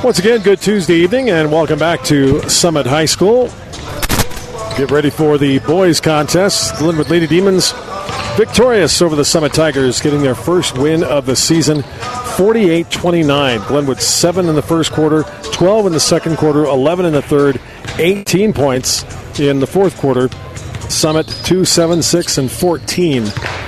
Once again, good Tuesday evening, and welcome back to Summit High School. Get ready for the boys contest. Glenwood Lady Demons victorious over the Summit Tigers, getting their first win of the season, 48-29. Glenwood 7 in the first quarter, 12 in the second quarter, 11 in the third, 18 points in the fourth quarter. Summit 2, 7, 6, and 14.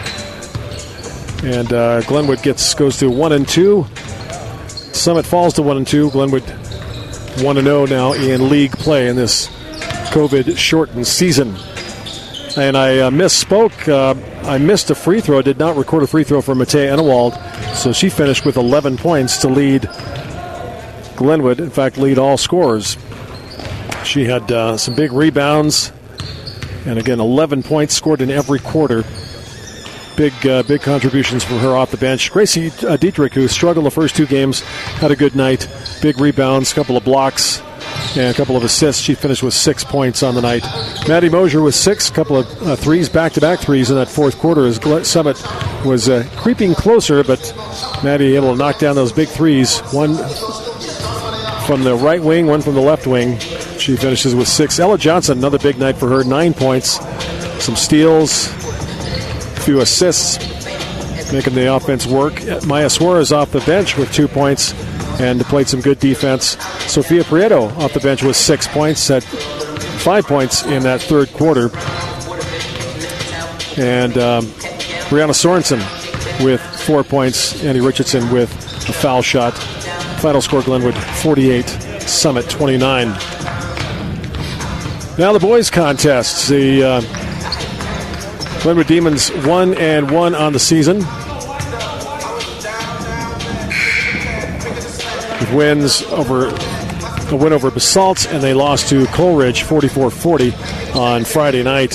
And Glenwood goes to 1-2. Summit falls to 1-2. Glenwood 1-0 now in league play in this COVID-shortened season. And I misspoke. I missed a free throw. Did not record a free throw for Matea Enewald. So she finished with 11 points to lead Glenwood. In fact, lead all scorers. She had some big rebounds. And again, 11 points scored in every quarter. Big contributions from her off the bench. Gracie Dietrich, who struggled the first two games, had a good night. Big rebounds, a couple of blocks, and a couple of assists. She finished with 6 points on the night. Maddie Mosier with 6, a couple of threes, back-to-back threes in that fourth quarter as Summit was creeping closer, but Maddie able to knock down those big threes. One from the right wing, one from the left wing. She finishes with 6. Ella Johnson, another big night for her, 9 points, some steals, few assists, making the offense work. Maya Suarez off the bench with 2 points and played some good defense. Sophia Prieto off the bench with 6 points, had 5 points in that third quarter. And Brianna Sorensen with 4 points. Andy Richardson with a foul shot. Final score, Glenwood 48, Summit 29. Now the boys contest. The Glenwood Demons 1-1 on the season. With a win over Basalt, and they lost to Coleridge 44-40 on Friday night.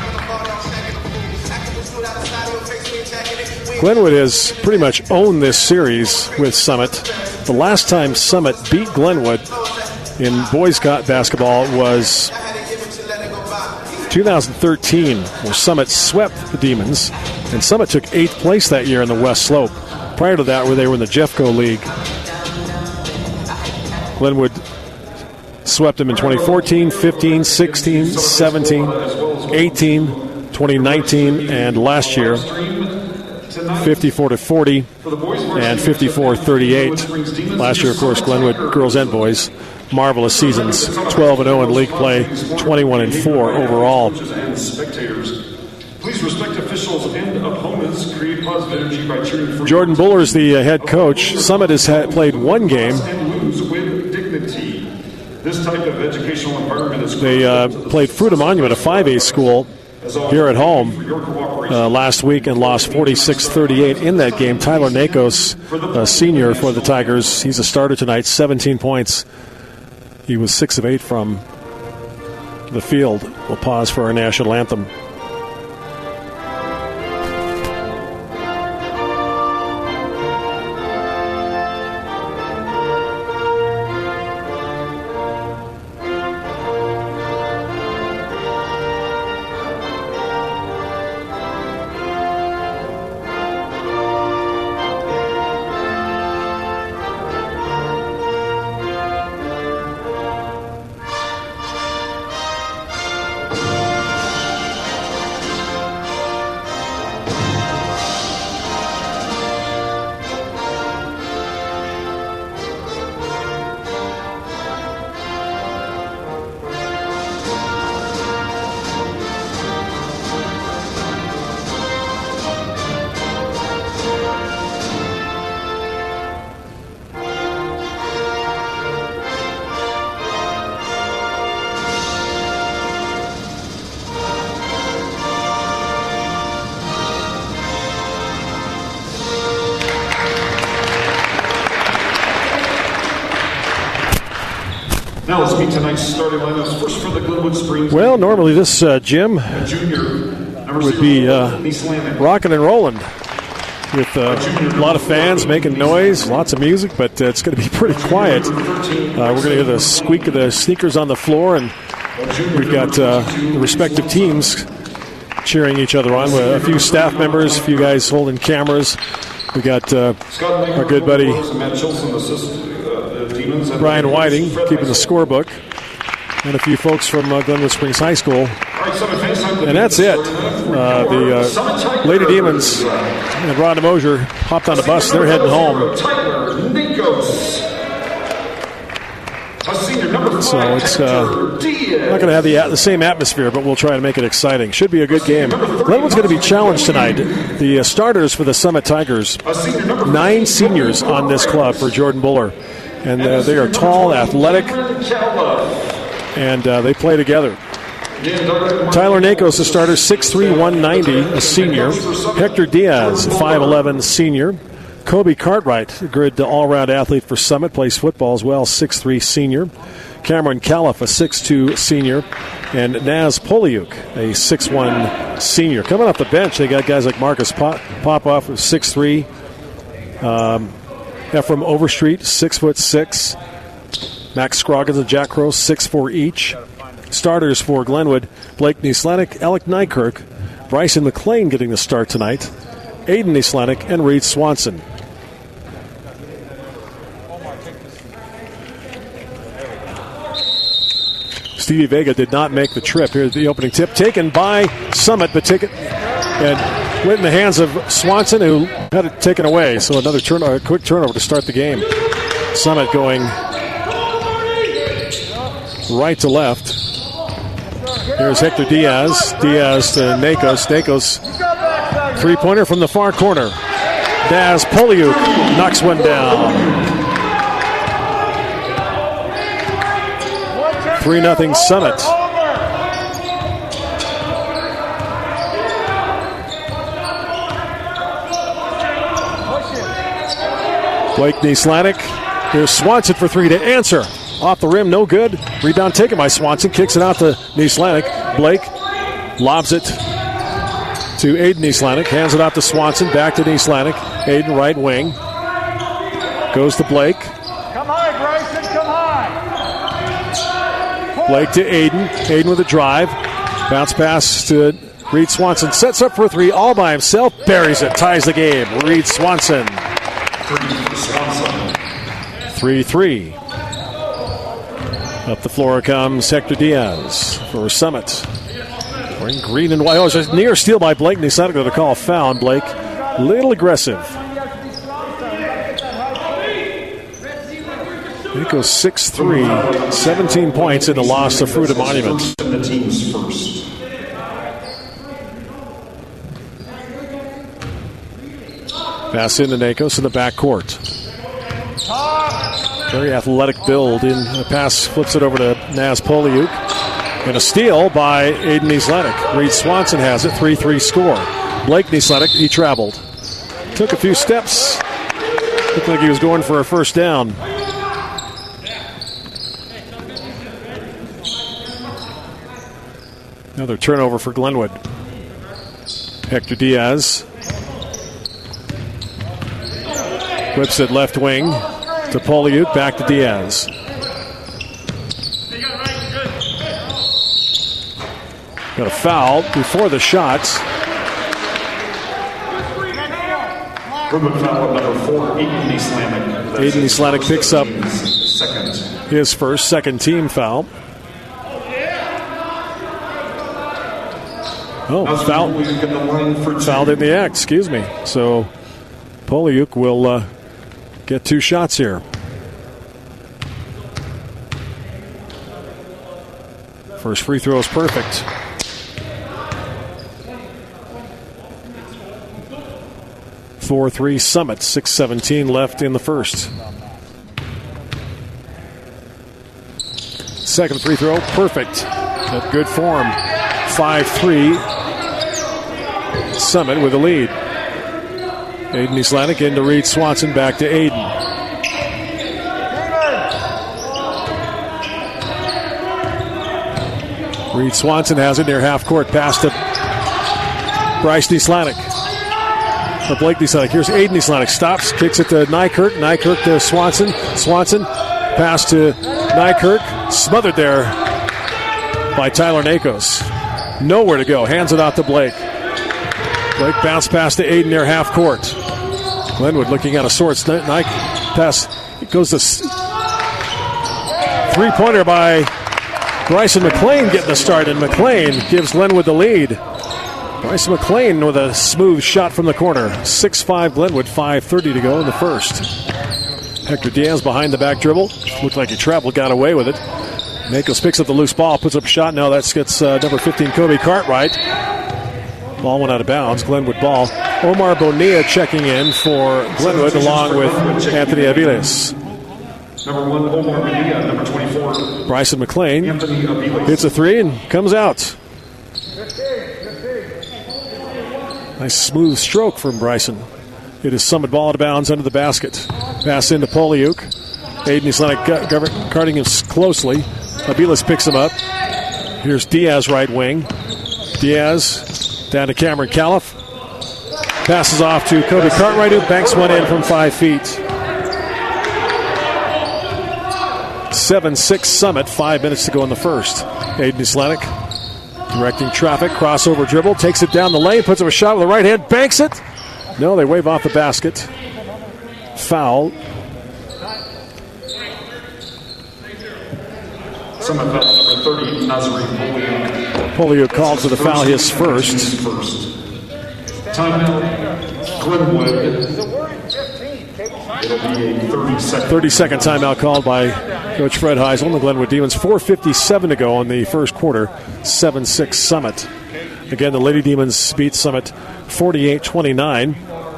Glenwood has pretty much owned this series with Summit. The last time Summit beat Glenwood in boys basketball was 2013, where Summit swept the Demons, and Summit took 8th place that year in the West Slope. Prior to that, where they were in the Jeffco League. Glenwood swept them in 2014, 15, 16, 17, 18, 2019, and last year, 54-40 and 54-38. Last year, of course, Glenwood girls and boys, marvelous seasons, 12-0 in league play, 21-4 overall. Please respect officials and opponents. Create positive energy by cheering for. Jordan Buller is the head coach. Summit has played one game. This type of educational environment is. They played Fruita Monument, a 5A school, here at home last week and lost 46-38 in that game. Tyler Nakos, a senior for the Tigers, he's a starter tonight, 17 points. He was 6 of 8 from the field. We'll pause for our national anthem. Now let's meet tonight's starting lineups. First for the Glenwood Springs. Well, normally this gym would be rocking and rolling with a lot of fans making noise, lots of music, but it's going to be pretty quiet. We're going to hear the squeak of the sneakers on the floor, and we've got the respective teams cheering each other on. With a few staff members, a few guys holding cameras. We got our good buddy Demons. Brian Whiting keeping the scorebook. And a few folks from Glenwood Springs High School. And that's it. The Lady Demons and Rod Mosier hopped on the bus. They're heading home. So it's not going to have the same atmosphere, but we'll try to make it exciting. Should be a good game. Glenwood's going to be challenged tonight. The starters for the Summit Tigers, 9 seniors on this club for Jordan Buller. And they are tall, athletic, and they play together. Tyler Nakos, the starter, 6'3", 190, a senior. Hector Diaz, 5'11", senior. Kobe Cartwright, a good all-around athlete for Summit, plays football as well, 6'3", senior. Cameron Califf, a 6'2", senior. And Naz Poliuk, a 6'1", senior. Coming off the bench, they got guys like Marcus Popoff, who's 6'3". Ephraim Overstreet, 6'6". Max Scroggins and Jack Crow, 6'4" each. Starters for Glenwood, Blake Nieslanik, Alec Nykirk, Bryson McLean getting the start tonight, Aiden Nieslanik, and Reed Swanson. Stevie Vega did not make the trip. Here's the opening tip taken by Summit, but taken and went in the hands of Swanson, who had it taken away. So another quick turnover to start the game. Summit going right to left. Here's Hector Diaz. Diaz to Nakos. Nakos, three-pointer from the far corner. Naz Poliuk knocks one down. 3-0 Summit. Blake Nieslanik. Here's Swanson for three to answer. Off the rim, no good. Rebound taken by Swanson. Kicks it out to Nieslanik. Blake lobs it to Aiden Nieslanik. Hands it out to Swanson. Back to Nieslanik. Aiden right wing. Goes to Blake. Come high, Bryson. Come high. Blake to Aiden. Aiden with a drive. Bounce pass to Reed Swanson. Sets up for a three all by himself. Buries it. Ties the game. Reed Swanson. 3-3. Up the floor comes Hector Diaz for Summit. Wearing green and white. Oh, it's a near steal by Blake. He's not going to call a foul. Blake, a little aggressive. He goes 6'3", 17 points in the loss to Fruita Monument. The team's first. Pass into Nakos in the backcourt. Very athletic build. In the pass, flips it over to Naz Poliuk. And a steal by Aiden Nieslanik. Reed Swanson has it. 3-3 score. Blake Nieslanik, he traveled. Took a few steps. Looked like he was going for a first down. Another turnover for Glenwood. Hector Diaz. Whips it left wing to Poliuk. Back to Diaz. Got a foul before the shots. Proven foul at number 4, Aiden Nieslanik. Aiden Nieslanik picks up second. his second team foul. Oh, fouled in the act, excuse me. So Poliuk will get 2 shots here. First free throw is perfect. (4-3) Summit, 6:17 left in the first. Second free throw, perfect. At good form. 5-3 Summit with the lead. Aiden Nieslanik into Reed Swanson, back to Aiden. Reed Swanson has it near half court. Pass to Bryce Nieslanik. Or Blake Nieslanik. Here's Aiden Nieslanik. Stops, kicks it to Nykirk. Nykirk to Swanson. Swanson, pass to Nykirk. Smothered there by Tyler Nakos. Nowhere to go. Hands it out to Blake. Blake bounce pass to Aiden near half court. Glenwood looking out of sorts. Nike pass. It goes to three-pointer by Bryson McLean getting the start, and McLean gives Glenwood the lead. Bryson McLean with a smooth shot from the corner. 6-5 Glenwood, 5:30 to go in the first. Hector Diaz behind the back dribble. Looked like he traveled, got away with it. Nakos picks up the loose ball, puts up a shot. Now that gets number 15, Kobe Cartwright. Ball went out of bounds. Glenwood ball. Omar Bonilla checking in for Glenwood along with Anthony Aviles. Number 1, Omar Bonilla. Number 24, Bryson McLean Anthony Aviles. hits a three and comes out. Nice smooth stroke from Bryson. It is Summit ball out of bounds under the basket. Pass into Poliuk. Aiden Islamic guarding him closely. Aviles picks him up. Here's Diaz right wing. Diaz down to Cameron Califf. Passes off to Kobe Cartwright, who banks one in from 5 feet. 7-6 Summit, 5 minutes to go in the first. Aiden Islamic directing traffic, crossover dribble, takes it down the lane, puts up a shot with the right hand, banks it. No, they wave off the basket. Foul. Summit foul number 30, Nazarene Poliuk called for the foul, his first. Timeout, Glenwood. It'll be a 30-second timeout called by Coach Fred Heisel and the Glenwood Demons. 4:57 to go in the first quarter. 7-6 Summit. Again, the Lady Demons beat Summit 48-29.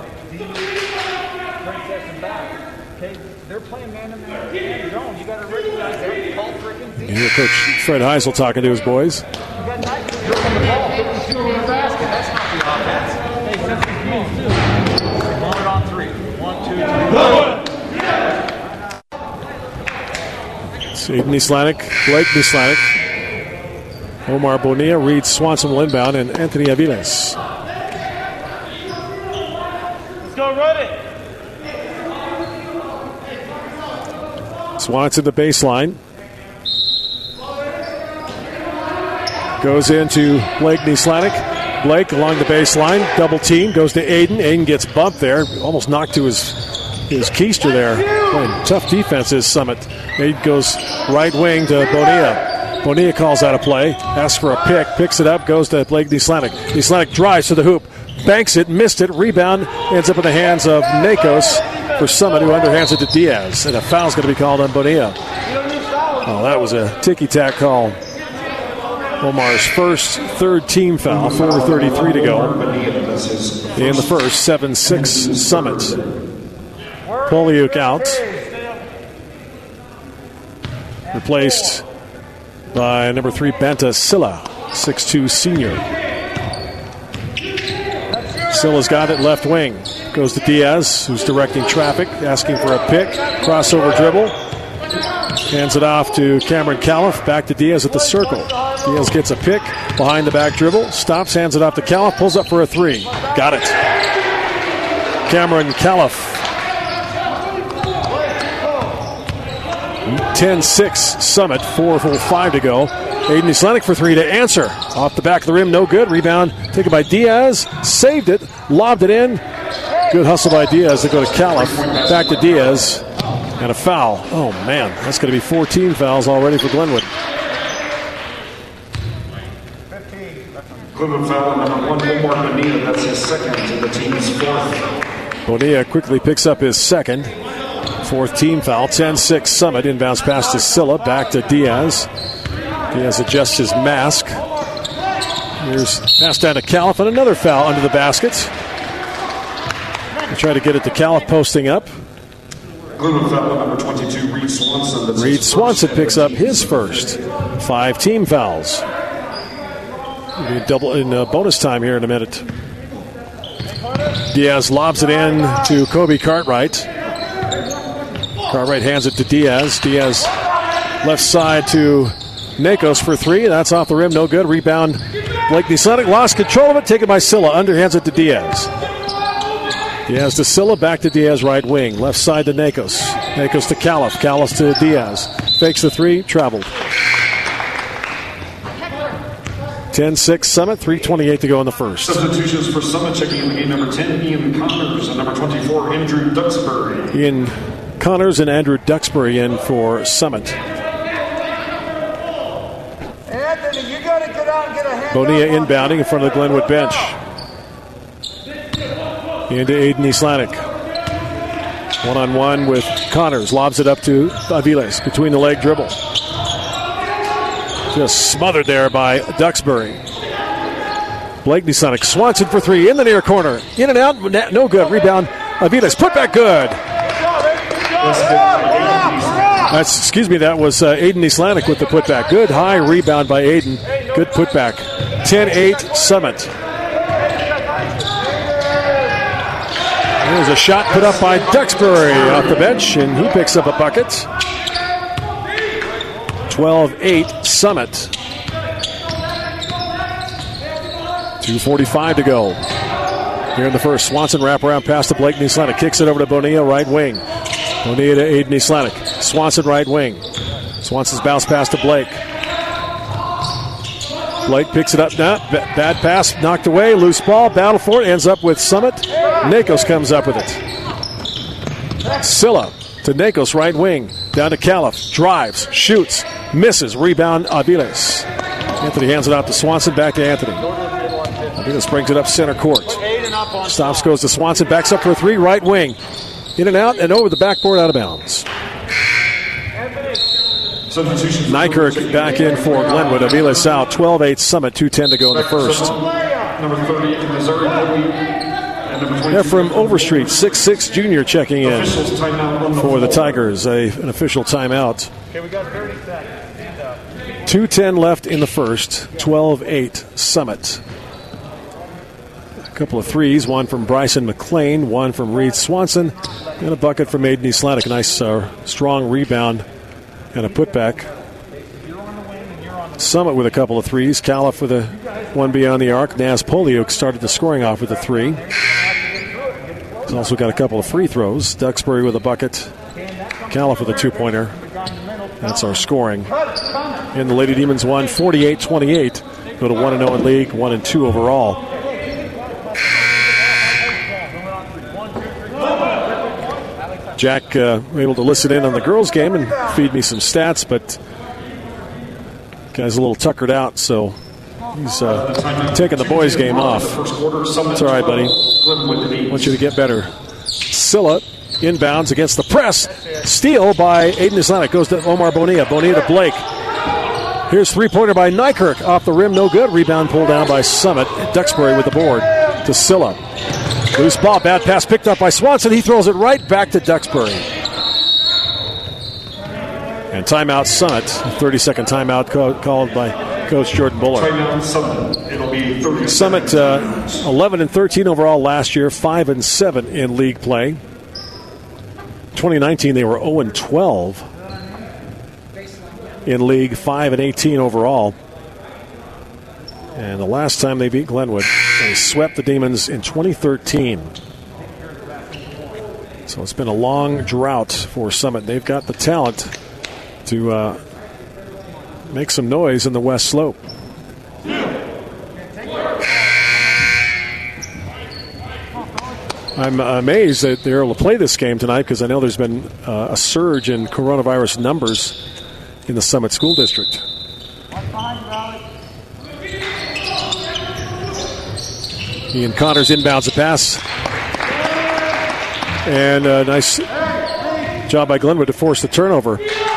You hear Coach Fred Heisel talking to his boys. Aiden Islamic, Blake Islamic, Omar Bonilla, Reed Swanson will inbound, and Anthony Aviles. Let's go run it. Swanson the baseline. Goes into Blake Islamic. Blake along the baseline, double team, goes to Aiden. Aiden gets bumped there, almost knocked to his keister there. Playing tough defense is Summit. Aiden goes right wing to Bonilla. Bonilla calls out a play, asks for a pick, picks it up, goes to Blake Islamic. Islamic drives to the hoop, banks it, missed it, rebound, ends up in the hands of Nakos for Summit, who underhands it to Diaz. And a foul's going to be called on Bonilla. Oh, that was a ticky-tack call. Omar's third team foul, 4:33 to go. In the first, 7-6 Summit. Poliuk out. Replaced by number 3, Banta Silla, 6'2 senior. Silla's got it left wing. Goes to Diaz, who's directing traffic, asking for a pick. Crossover dribble. Hands it off to Cameron Califf. Back to Diaz at the circle. Diaz gets a pick. Behind the back dribble. Stops, hands it off to Califf. Pulls up for a three. Got it. Cameron Califf. 10-6 Summit. 4:05 to go. Aiden Islamic for three to answer. Off the back of the rim, no good. Rebound taken by Diaz. Saved it. Lobbed it in. Good hustle by Diaz to go to Califf. Back to Diaz. And a foul. Oh, man. That's going to be 14 fouls already for Glenwood. Glenwood foul number 1, Omar Bonilla. That's his second and the team's fourth. Bonilla quickly picks up his second. Fourth team foul. 10-6 Summit. Inbounds pass to Silla. Back to Diaz. Diaz adjusts his mask. Here's pass down to Califf, and another foul under the basket. They try to get it to Califf, posting up. Glenwood foul number 22, Reed Swanson. Reed Swanson picks up his first. 5 team fouls. Double in bonus time here in a minute. Diaz lobs it in to Kobe Cartwright. Cartwright hands it to Diaz. Diaz left side to Nakos for three. That's off the rim, no good. Rebound. Blake Nisonic lost control of it, taken by Silla. Underhands it to Diaz. Diaz to Silla, back to Diaz right wing. Left side to Nakos. Nakos to Califf. Califf to Diaz. Fakes the three, traveled. 10-6 Summit, 3:28 to go in the first. Substitutions for Summit, checking in the game number 10, Ian Connors, and number 24, Andrew Duxbury. Ian Connors and Andrew Duxbury in for Summit. Bonilla inbounding in front of the Glenwood bench. Into Aiden Islanik. One-on-one with Connors. Lobs it up to Aviles. Between the leg dribble. Just smothered there by Duxbury. Blake Islanik. Swanson for three in the near corner. In and out. No good. Rebound. Aviles. Put back good. That was Aiden Islanik with the putback. Good high rebound by Aiden. Good putback. 10-8 Summit. There's a shot put up by Duxbury off the bench, and he picks up a bucket. 12-8 Summit. 2:45 to go. Here in the first, Swanson wraparound pass to Blake Islanik. Kicks it over to Bonilla, right wing. Bonilla to Aiden Islanik. Swanson right wing. Swanson's bounce pass to Blake. Blake picks it up. Bad pass, knocked away. Loose ball, battle for it. Ends up with Summit. Nakos comes up with it. Silla to Nakos, right wing. Down to Califf. Drives, shoots, misses. Rebound, Aviles. Anthony hands it out to Swanson. Back to Anthony. Aviles brings it up center court. Stops, goes to Swanson. Backs up for a three, right wing. In and out and over the backboard, out of bounds. Nykirk back in for Glenwood. Aviles out. 12-8 Summit. 2:10 to go in the first. Number 30 from Missouri, Ephraim Overstreet, 6'6" junior, checking in for the Tigers. An official timeout. Okay, we got 30 seconds. 2:10 left in the first. 12-8 Summit. A couple of threes, one from Bryson McLean, one from Reed Swanson, and a bucket from Aiden Islanik. A nice strong rebound and a putback. Summit with a couple of threes. Califf with a one beyond the arc. Naz Poliuk started the scoring off with a three. He's also got a couple of free throws. Duxbury with a bucket. Califf with a two-pointer. That's our scoring. And the Lady Demons won 48-28. Go to 1-0 in league, 1-2 overall. Jack able to listen in on the girls' game and feed me some stats, but guy's a little tuckered out, so he's taking the boys' game off. It's all right, buddy. I want you to get better. Silla inbounds against the press. Steal by Aiden Islanik. Goes to Omar Bonilla. Bonilla to Blake. Here's three-pointer by Nykirk. Off the rim, no good. Rebound pulled down by Summit. Duxbury with the board to Silla. Loose ball, bad pass picked up by Swanson. He throws it right back to Duxbury. And timeout Summit. 30-second timeout called by Coach Jordan Buller. Summit 11-13 overall last year, 5-7 in league play. 2019 they were 0-12 in league, 5-18 overall. And the last time they beat Glenwood, they swept the Demons in 2013. So it's been a long drought for Summit. They've got the talent to make some noise in the West Slope. I'm amazed that they're able to play this game tonight because I know there's been a surge in coronavirus numbers in the Summit School District. Ian Connors inbounds a pass. And a nice job by Glenwood to force the turnover.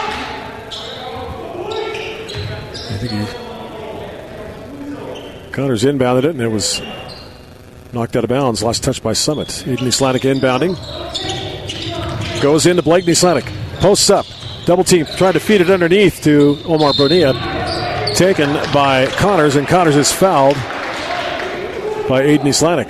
I think Connors inbounded it, and it was knocked out of bounds. Last touch by Summit. Aiden Islanik inbounding. Goes into Blake Islanik. Posts up. Double team. Trying to feed it underneath to Omar Bonilla. Taken by Connors, and Connors is fouled by Aiden Islanik.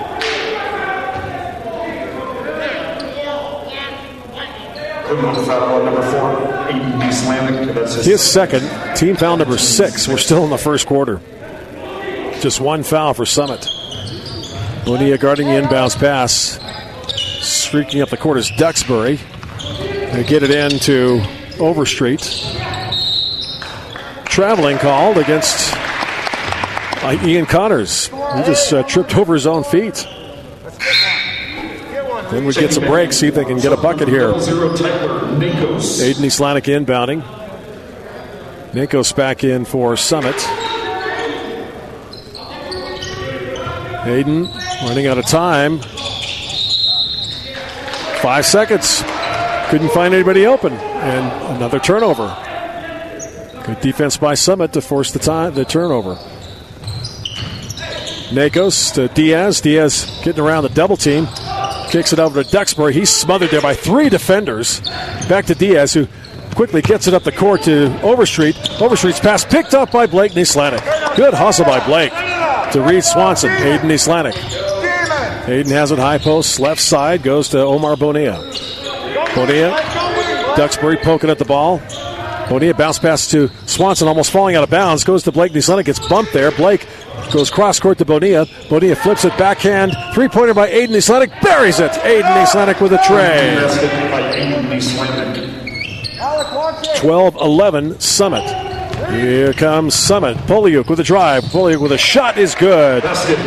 His second, team foul number 6. We're still in the first quarter. Just one foul for Summit. Bonilla guarding the inbounds pass. Streaking up the court is Duxbury. They get it in to Overstreet. Traveling called against Ian Connors. He just tripped over his own feet. Then we get some break, see if they can get a bucket here. Aiden Islanik inbounding. Nakos back in for Summit. Hayden running out of time. 5 seconds. Couldn't find anybody open. And another turnover. Good defense by Summit to force the turnover. Nakos to Diaz. Diaz getting around the double team. Kicks it over to Duxbury. He's smothered there by 3 defenders. Back to Diaz, who quickly gets it up the court to Overstreet. Overstreet's pass picked up by Blake Nislanik. Good hustle by Blake to Reed Swanson. Hayden Nislanik. Hayden has it high post, left side, goes to Omar Bonilla. Bonilla, Duxbury poking at the ball. Bonilla bounce pass to Swanson, almost falling out of bounds. Goes to Blake Nislanik, gets bumped there. Blake goes cross court to Bonilla. Bonilla flips it backhand. 3-pointer by Aiden Nislanik. Buries it. Aiden Nislanik with a tray. 12-11 Summit. Here comes Summit. Poliuk with a drive. Poliuk with a shot is good.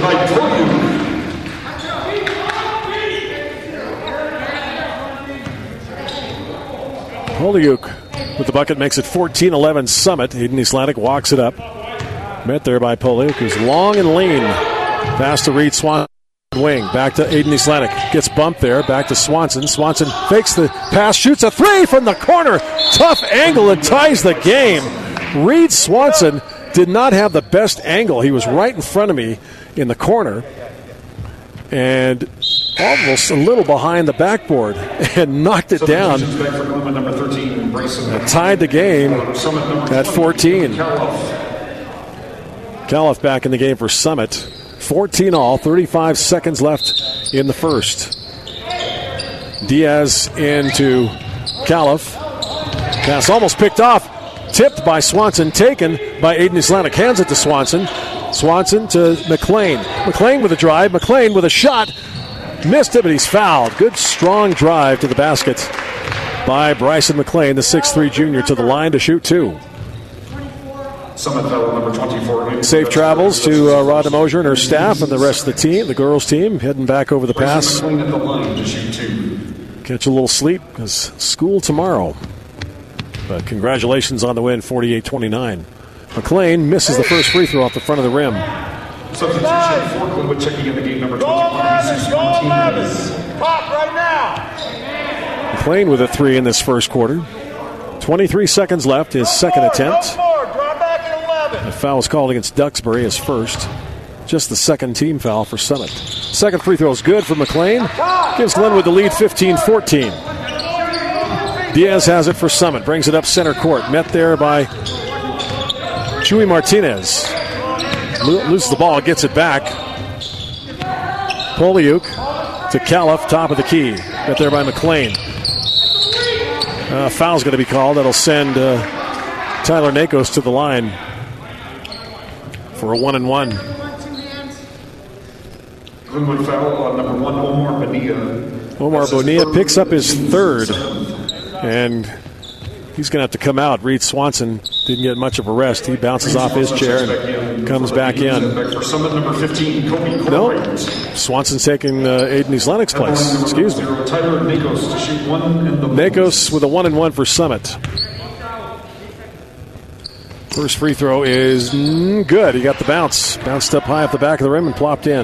Poliuk with the bucket makes it 14-11 Summit. Aiden Nislanik walks it up. Met there by Poliuk, who's long and lean. Pass to Reed Swanson. Wing. Back to Aiden Nislanik. Gets bumped there. Back to Swanson. Swanson fakes the pass. Shoots a 3 from the corner. Tough angle and ties the game. Reed Swanson did not have the best angle. He was right in front of me in the corner. And almost a little behind the backboard. And knocked it down. And tied the game at 14. Califf back in the game for Summit. 14 all, 35 seconds left in the first. Diaz into Califf. Pass almost picked off. Tipped by Swanson, taken by Aiden Nislanik. Hands it to Swanson. Swanson to McLean. McLean with a drive. McLean with a shot. Missed it, but he's fouled. Good, strong drive to the basket by Bryson McLean, the 6'3 junior, to the line to shoot 2. Number 24. Safe travels to Rhonda Mosier and her staff and the rest of the team, the girls' team, heading back over the pass. Catch a little sleep because school tomorrow. But congratulations on the win, 48-29. McLean misses the first free throw off the front of the rim. Substitution for Glenwood checking in the game, number 21. Pop right now. McLean with a 3 in this first quarter. 23 seconds left, his second attempt. A foul was called against Duxbury, his first. Just the second team foul for Summit. Second free throw is good for McLean. Gives Glenwood the lead 15-14. Diaz has it for Summit. Brings it up center court. Met there by Chuy Martinez. Loses the ball, gets it back. Poliuk to Califf, top of the key. Met there by McLean. Foul's going to be called. That'll send Tyler Nakos to the line for a 1-and-1. Glenwood foul on number 1, Omar Bonilla. Omar Bonilla picks up his third, and he's going to have to come out. Reed Swanson didn't get much of a rest. He bounces off his chair and comes back in. No, Swanson's taking Aiden Nislanik's place. Excuse me. Nakos with a 1-and-1 for Summit. First free throw is good. He got the bounce. Bounced up high off the back of the rim and plopped in.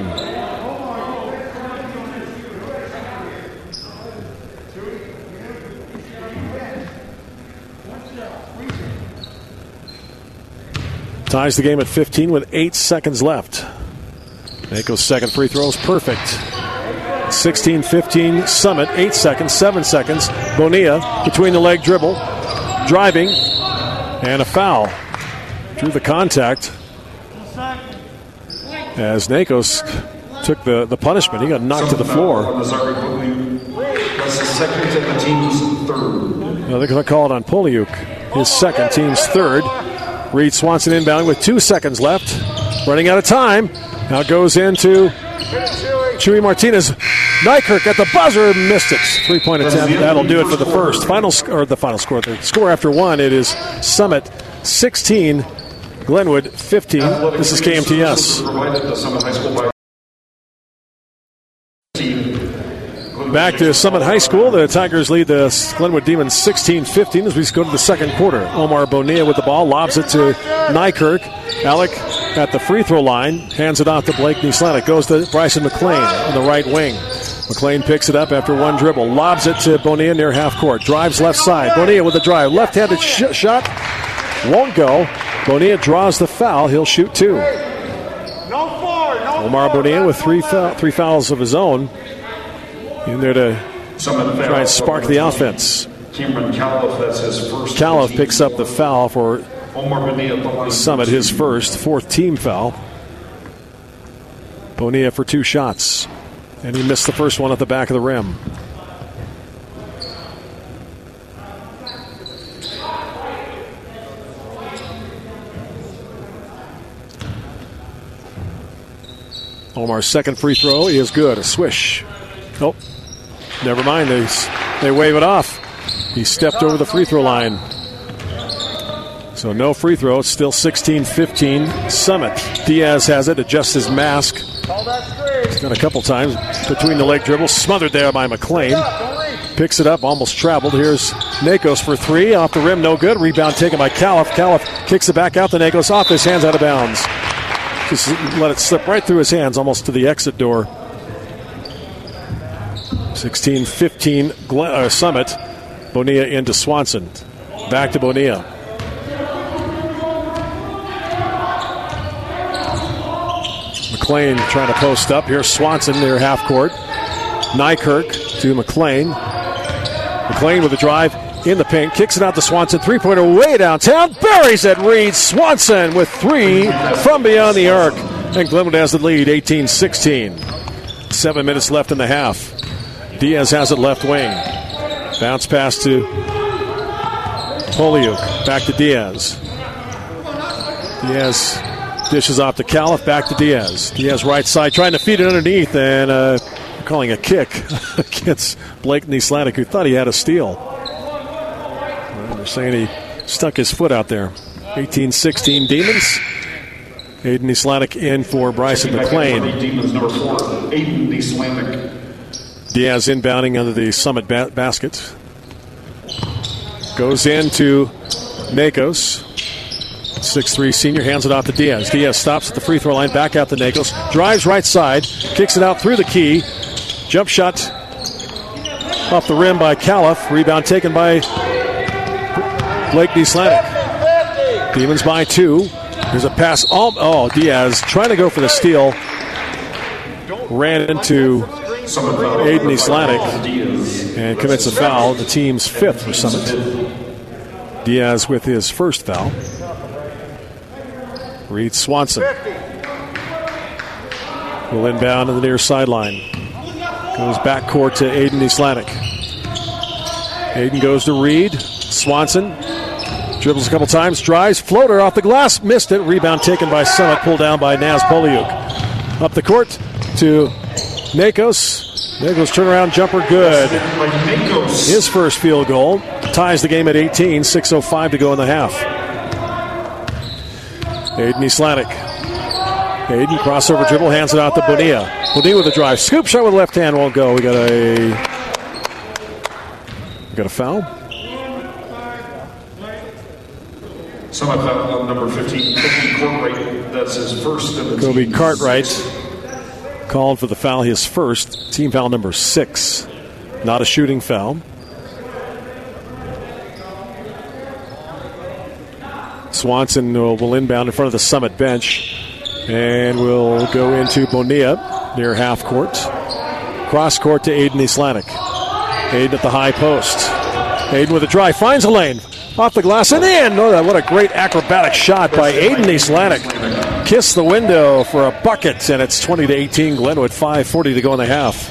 Ties the game at 15 with 8 seconds left. Nako's second free throw is perfect. 16-15 Summit, 8 seconds, 7 seconds. Bonilla between the leg dribble. Driving. And a foul. Drew the contact as Nakos took the punishment. He got knocked to the floor. That's the second and the team's third. Now they're going to call it on Poliuk. His second, team's third. Reed Swanson inbound with 2 seconds left. Running out of time. Now goes into Chuy Martinez. Nykirk at the buzzer, missed it. 3-point attempt. That'll do it for the first. The final score. The score after one, it is Summit 16, Glenwood 15. This is KMTS. Back to Summit High School. The Tigers lead the Glenwood Demons 16-15 as we go to the second quarter. Omar Bonilla with the ball, lobs it to Nykirk. Alec at the free throw line, hands it off to Blakeney Slanek. Goes to Bryson McLean on the right wing. McLean picks it up after one dribble, lobs it to Bonilla near half court, drives left side. Bonilla with a drive, left-handed shot, won't go. Bonilla draws the foul. He'll shoot 2. Omar Bonilla with three fouls of his own in there to try and spark the offense. Califf picks up the foul for Summit, his first, 4th team foul. Bonilla for 2 shots, and he missed the first one at the back of the rim. Omar's second free throw is good. A swish. Oh, never mind. They wave it off. He stepped over the free throw line. So no free throw. It's still 16-15 Summit. Diaz has it. Adjusts his mask. He's done a couple times between the leg dribbles. Smothered there by McLean. Picks it up. Almost traveled. Here's Nakos for 3. Off the rim. No good. Rebound taken by Califf. Califf kicks it back out to Nakos. Off his hands, out of bounds. Just let it slip right through his hands, almost to the exit door. 16-15 Summit. Bonilla into Swanson. Back to Bonilla. McLean trying to post up. Here's Swanson near half court. Nykirk to McLean. McLean with a drive in the paint. Kicks it out to Swanson. 3-pointer way downtown. Buries it. Reed Swanson with 3 from beyond the arc. And Glenwood has the lead, 18-16. 7 minutes left in the half. Diaz has it left wing. Bounce pass to Poliuk. Back to Diaz. Diaz dishes off to Califf. Back to Diaz. Diaz right side trying to feed it underneath and calling a kick against Blakeney Slanek, who thought he had a steal. They're saying he stuck his foot out there. 18-16 Demons. Aiden Islanik in for Bryson McLean. Demons number 4, Aiden Islanik. Diaz inbounding under the Summit basket. Goes into Nakos. 6'3 senior, hands it off to Diaz. Diaz stops at the free throw line, back out to Nakos. Drives right side, kicks it out through the key. Jump shot off the rim by Califf. Rebound taken by Blakeney Slanek. Demons by 2. There's a pass. Diaz trying to go for the steal. Ran into Aiden Islanik and commits a foul. The team's 5th for Summit. Diaz with his first foul. Reed Swanson will inbound on the near sideline. Goes back court to Aiden Islanik. Aiden goes to Reed. Swanson dribbles a couple times, drives, floater off the glass, missed it. Rebound taken by Summit, pulled down by Naz Poliuk. Up the court to Nakos. Nakos turnaround jumper, good. His first field goal ties the game at 18. 6:05 to go in the half. Aiden Islanik. Aiden crossover dribble, hands it out to Bonilla. Bonilla with a drive, scoop shot with the left hand, won't go. We got a foul. Summit foul number 15, Kobe Cartwright. That's his first. Kobe Cartwright called for the foul, his first. Team foul number 6. Not a shooting foul. Swanson will inbound in front of the Summit bench and will go into Bonilla near half court. Cross court to Aiden Islanik. Aiden at the high post. Aiden with a drive, finds a lane. Off the glass and in. Oh, what a great acrobatic shot by Aiden Islanik. Kiss the window for a bucket, and it's 20-18 Glenwood. 5:40 to go in the half.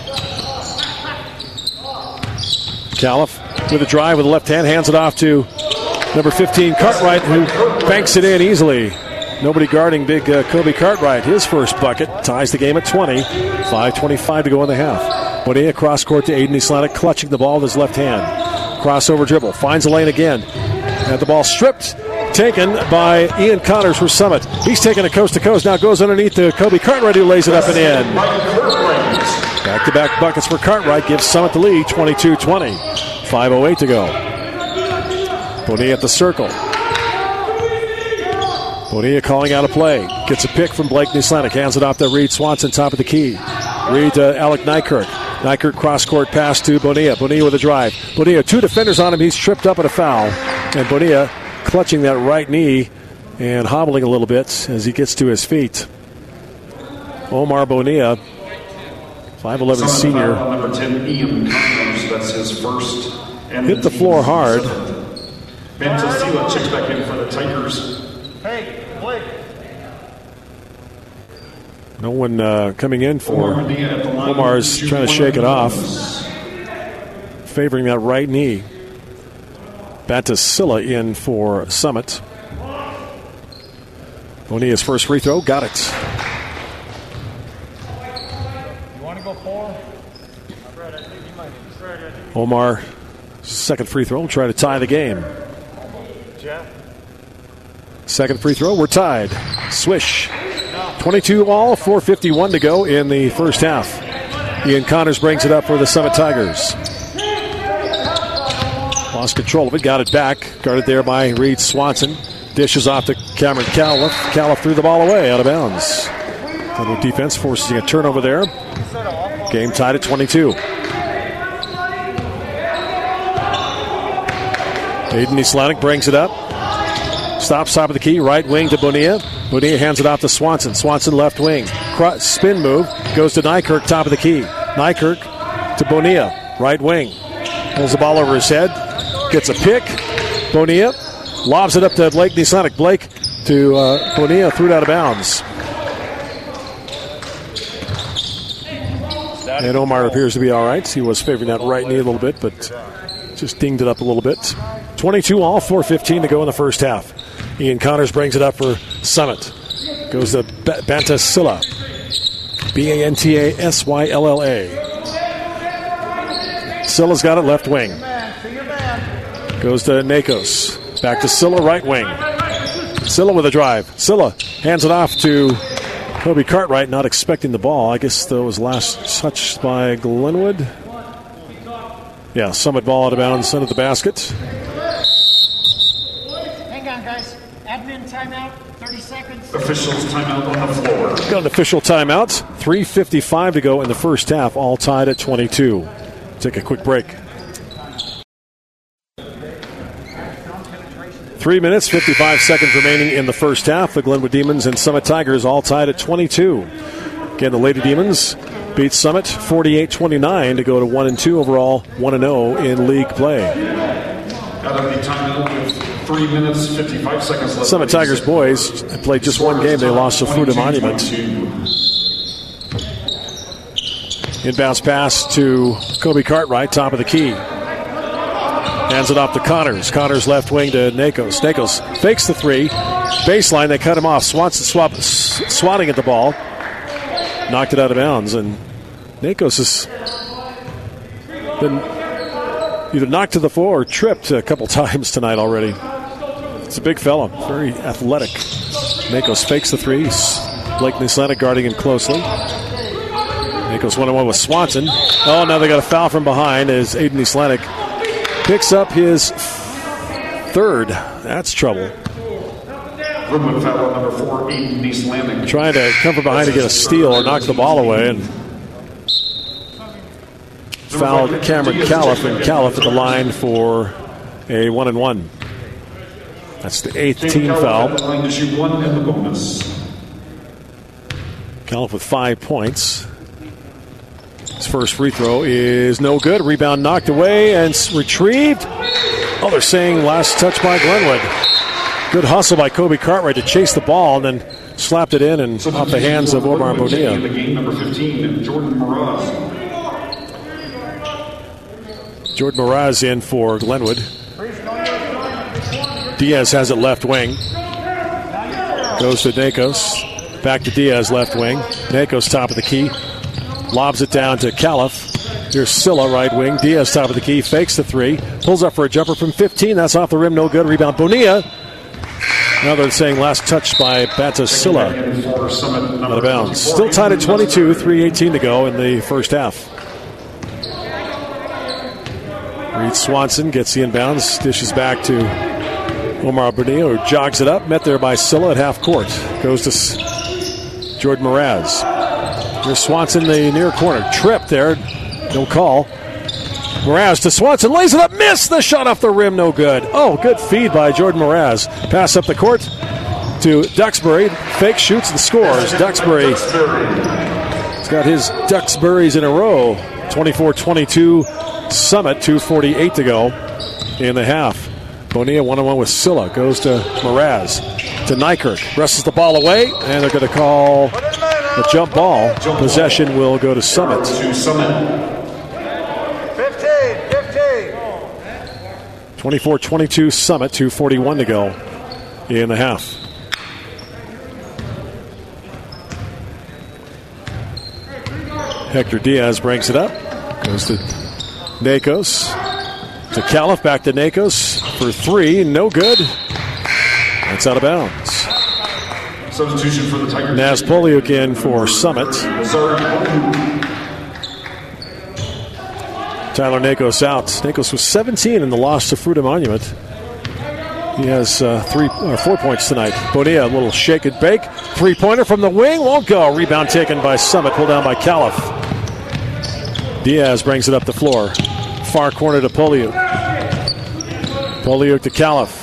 Califf with a drive with the left hand, hands it off to number 15 Cartwright, who banks it in easily. Nobody guarding big Kobe Cartwright. His first bucket ties the game at 20. 5:25 to go in the half. Bonilla cross court to Aiden Islanik, clutching the ball with his left hand. Crossover dribble, finds a lane again. Had the ball stripped, taken by Ian Connors for Summit. He's taking it coast to coast, now goes underneath to Kobe Cartwright, who lays it up and in. Back-to-back buckets for Cartwright gives Summit the lead, 22-20. 5:08 to go. Bonilla at the circle. Bonilla calling out a play. Gets a pick from Blake Nislanik. Hands it off to Reed Swanson, top of the key. Reed to Alec Nykirk. Nykirk cross-court pass to Bonilla. Bonilla with a drive. Bonilla, 2 defenders on him. He's tripped up at a foul. And Bonilla clutching that right knee and hobbling a little bit as he gets to his feet. Omar Bonilla, 5'11" senior. Number 10, Ian Connors. That's his first. Hit the floor hard. Bantasila checks back in for the Tigers. Hey, Blake. No one coming in for Omar's trying to shake it off. Favoring that right knee. Bantasila in for Summit. Bonilla's first free throw, got it. You want to go 4? Omar, second free throw, will try to tie the game. Jeff. Second free throw, we're tied. Swish. 22 all, 4:51 to go in the first half. Ian Connors brings it up for the Summit Tigers. Lost control of it, got it back. Guarded there by Reed Swanson. Dishes off to Cameron Califf. Califf threw the ball away, out of bounds. Little defense forcing a turnover there. Game tied at 22. Aiden Nislanik brings it up. Stops top of the key, right wing to Bonilla. Bonilla hands it off to Swanson. Swanson left wing. Spin move, goes to Nykirk, top of the key. Nykirk to Bonilla, right wing. Pulls the ball over his head. Gets a pick. Bonilla lobs it up to Blake Nislanik. Blake to Bonilla, threw it out of bounds. And Omar appears to be all right. He was favoring that right knee a little bit, but just dinged it up a little bit. 22 all, 4:15 to go in the first half. Ian Connors brings it up for Summit. Goes to Bantasila. Bantasylla. Silla's got it left wing. Goes to Nakos. Back to Silla, right wing. Silla with a drive. Silla hands it off to Kobe Cartwright, not expecting the ball. I guess that was last touched by Glenwood. Yeah, Summit ball out of bounds, under the basket. Hang on, guys. Admin timeout, 30 seconds. Officials timeout on the floor. Got an official timeout. 3:55 to go in the first half, all tied at 22. Take a quick break. 3 minutes, 55 seconds remaining in the first half. The Glenwood Demons and Summit Tigers all tied at 22. Again, the Lady Demons beat Summit 48-29 to go to 1-2 overall, 1-0 in league play. Out of the timeout with 3 minutes, 55 seconds left. Summit Tigers boys played just one game. They lost to Fruita Monument. Inbounds pass to Kobe Cartwright, top of the key. Hands it off to Connors. Connors left wing to Nakos. Nakos fakes the three. Baseline, they cut him off. Swanson swatting at the ball. Knocked it out of bounds. And Nakos has been either knocked to the floor or tripped a couple times tonight already. It's a big fella. Very athletic. Nakos fakes the three. Blake Nislanik guarding him closely. Nakos 1-on-1 with Swanson. Oh, now they got a foul from behind as Aiden Nislanik picks up his third. That's trouble. Foul number 4, Aiden Nislanik. Trying to come from behind to get a steal or knock the ball away, and fouled Cameron Califf, and Califf at the line for a 1-and-1. That's the 8th team foul. Califf with 5 points. His first free throw is no good. Rebound knocked away and retrieved. Oh, they're saying last touch by Glenwood. Good hustle by Kobe Cartwright to chase the ball and then slapped it in and off the hands of Omar Bonilla. Number 15, Jordan Mraz. Jordan Mraz in for Glenwood. Diaz has it left wing. Goes to Nakos. Back to Diaz left wing. Nakos top of the key. Lobs it down to Califf. Here's Silla, right wing. Diaz top of the key. Fakes the three. Pulls up for a jumper from 15. That's off the rim. No good. Rebound Bonilla. Now they're saying last touch by Bantasila. Out of bounds. Still tied at 22. 3:18 to go in the first half. Reed Swanson gets the inbounds. Dishes back to Omar Bonilla, who jogs it up, met there by Silla at half court. Goes to Jordan Mraz. Here's Swanson, the near corner. Trip there, no call. Mraz to Swanson, lays it up, missed the shot off the rim, no good. Oh, good feed by Jordan Mraz. Pass up the court to Duxbury. Fake shoots and scores. Duxbury's got his Duxburys in a row. 24-22 Summit, 2:48 to go in the half. Bonilla one-on-one with Silla. Goes to Mraz. To Nykirk. Wrestles the ball away, and they're going to call the jump ball. Possession will go to Summit. 24-22 Summit, 2:41 to go in the half. Hector Diaz brings it up. Goes to Nakos. To Califf, back to Nakos for three. No good. That's out of bounds. Substitution for the Tigers. Naz Poliuk in for Summit. Tyler Nakos out. Nakos was 17 in the loss to Fruita Monument. He has 4 points tonight. Bonilla, a little shake and bake. Three-pointer from the wing. Won't go. Rebound taken by Summit. Pulled down by Califf. Diaz brings it up the floor. Far corner to Poliuk. Poliuk to Califf.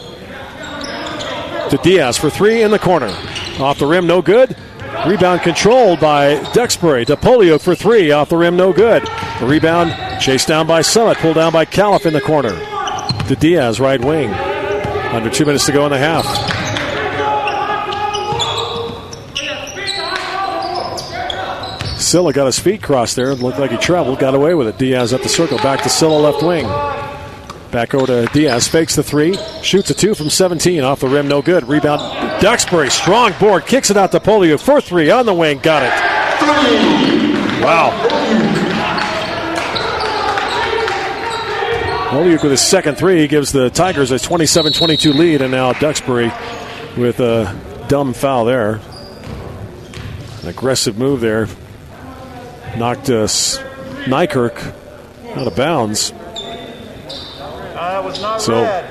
To Diaz for three in the corner. Off the rim, no good. Rebound controlled by Duxbury. To Poliuk for three. Off the rim, no good. The rebound chased down by Summit. Pulled down by Califf in the corner. To Diaz, right wing. Under 2 minutes to go in the half. Silla got his feet crossed there. Looked like he traveled. Got away with it. Diaz at the circle. Back to Silla, left wing. Back over to Diaz. Fakes the three. Shoots a two from 17. Off the rim, no good. Rebound. Duxbury, strong board. Kicks it out to Poliuk for three. On the wing. Got it. Wow. Poliuk with his second three gives the Tigers a 27-22 lead, and now Duxbury with a dumb foul there. An aggressive move there. Knocked Nykirk out of bounds. It was not Summit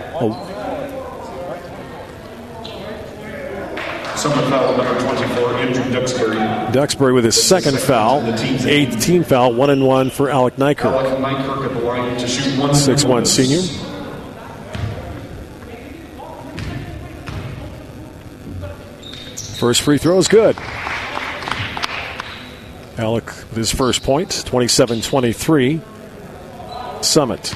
foul number 24, Andrew Duxbury. Duxbury with his second foul. 8th team foul, 1-1 for Alec Nykirk. Alec Nykirk at the line to shoot 6'1" senior. First free throw is good. Alec with his first point, 27-23. Summit.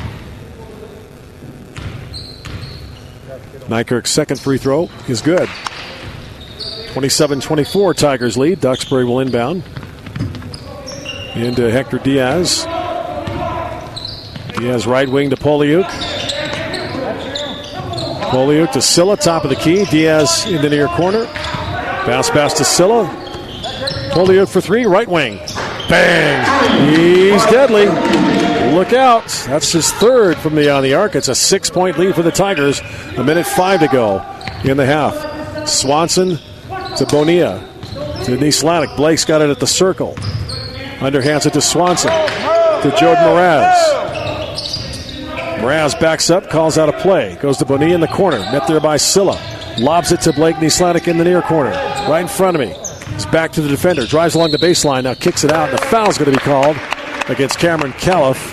Nykirk's second free throw is good. 27-24 Tigers lead. Duxbury will inbound. Into Hector Diaz. Diaz right wing to Poliuk. Poliuk to Silla, top of the key. Diaz in the near corner. Bounce pass to Silla. Poliuk for three, right wing. Bang! He's deadly. Look out. That's his third from on the arc. It's a 6-point lead for the Tigers. 1:05 to go in the half. Swanson to Bonilla. To Nislanik. Blake's got it at the circle. Underhands it to Swanson. To Jordan Mraz. Mraz backs up, calls out a play. Goes to Bonilla in the corner. Met there by Silla. Lobs it to Blake Nislanik in the near corner. Right in front of me. He's back to the defender. Drives along the baseline. Now kicks it out. And the foul's going to be called against Cameron Califf.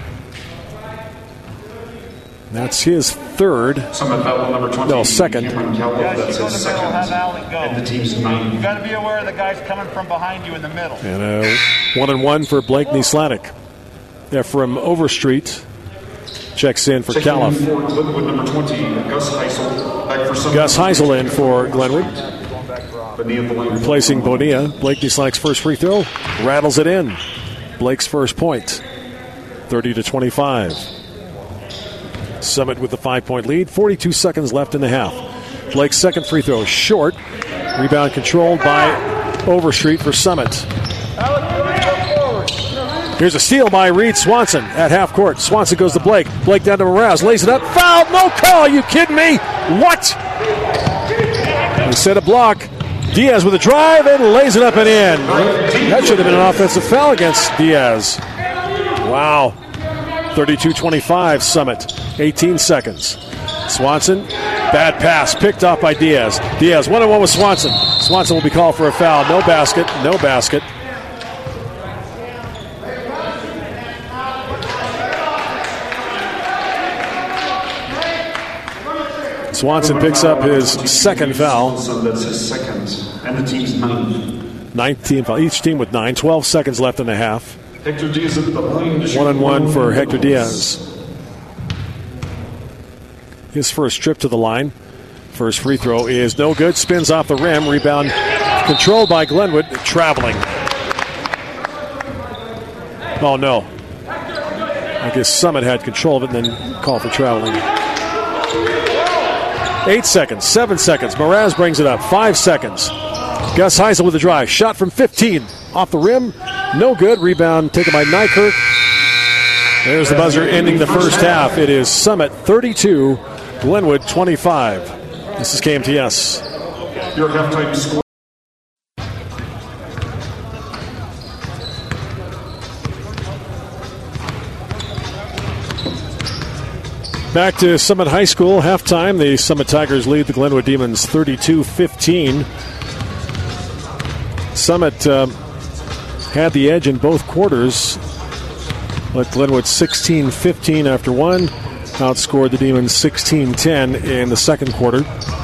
That's his third. Summit foul number 20. No, second. Cameron Califf, that's his second. And the team's 9. You got to be aware the guy's coming from behind you in the middle. And a 1-1 for Blake Nislanik. Ephraim Overstreet checks in for Califf. For Glenwood, number 20, Gus Heisel. Back for Summit. Gus Heisel in for Glenwood. Bonilla at the line. Replacing Bonilla. Blake Nislanik's first free throw. Rattles it in. Blake's first point. 30-25. Summit with the 5-point lead. 42 seconds left in the half. Blake's second free throw is short. Rebound controlled by Overstreet for Summit. Here's a steal by Reed Swanson at half court. Swanson goes to Blake. Blake down to Mraz. Lays it up. Foul. No call. You kidding me? What? They set a block. Diaz with a drive and lays it up and in. That should have been an offensive foul against Diaz. Wow. 32-25 Summit. 18 seconds. Swanson Bad pass picked off by Diaz. Diaz 1-on-1 with Swanson. Swanson will be called for a foul. No basket. Swanson picks up his second foul. That's his second, and the team's ninth team foul. Each team with 9. 12 seconds left in the half. Hector Diaz at the line. 1-on-1 for Hector Diaz. His first trip to the line. First free throw is no good. Spins off the rim. Rebound controlled by Glenwood. Traveling. Oh, no. I guess Summit had control of it and then called for traveling. 8 seconds, 7 seconds. Mraz brings it up. 5 seconds. Gus Heisel with the drive. Shot from 15. Off the rim. No good. Rebound taken by Nykirk. There's the buzzer ending the first half. It is Summit 32, Glenwood 25. This is KMTS. Your halftime score. Back to Summit High School. Halftime, the Summit Tigers lead the Glenwood Demons 32-15. Summit had the edge in both quarters. Let Glenwood 16-15 after one. Outscored the Demons 16-10 in the second quarter.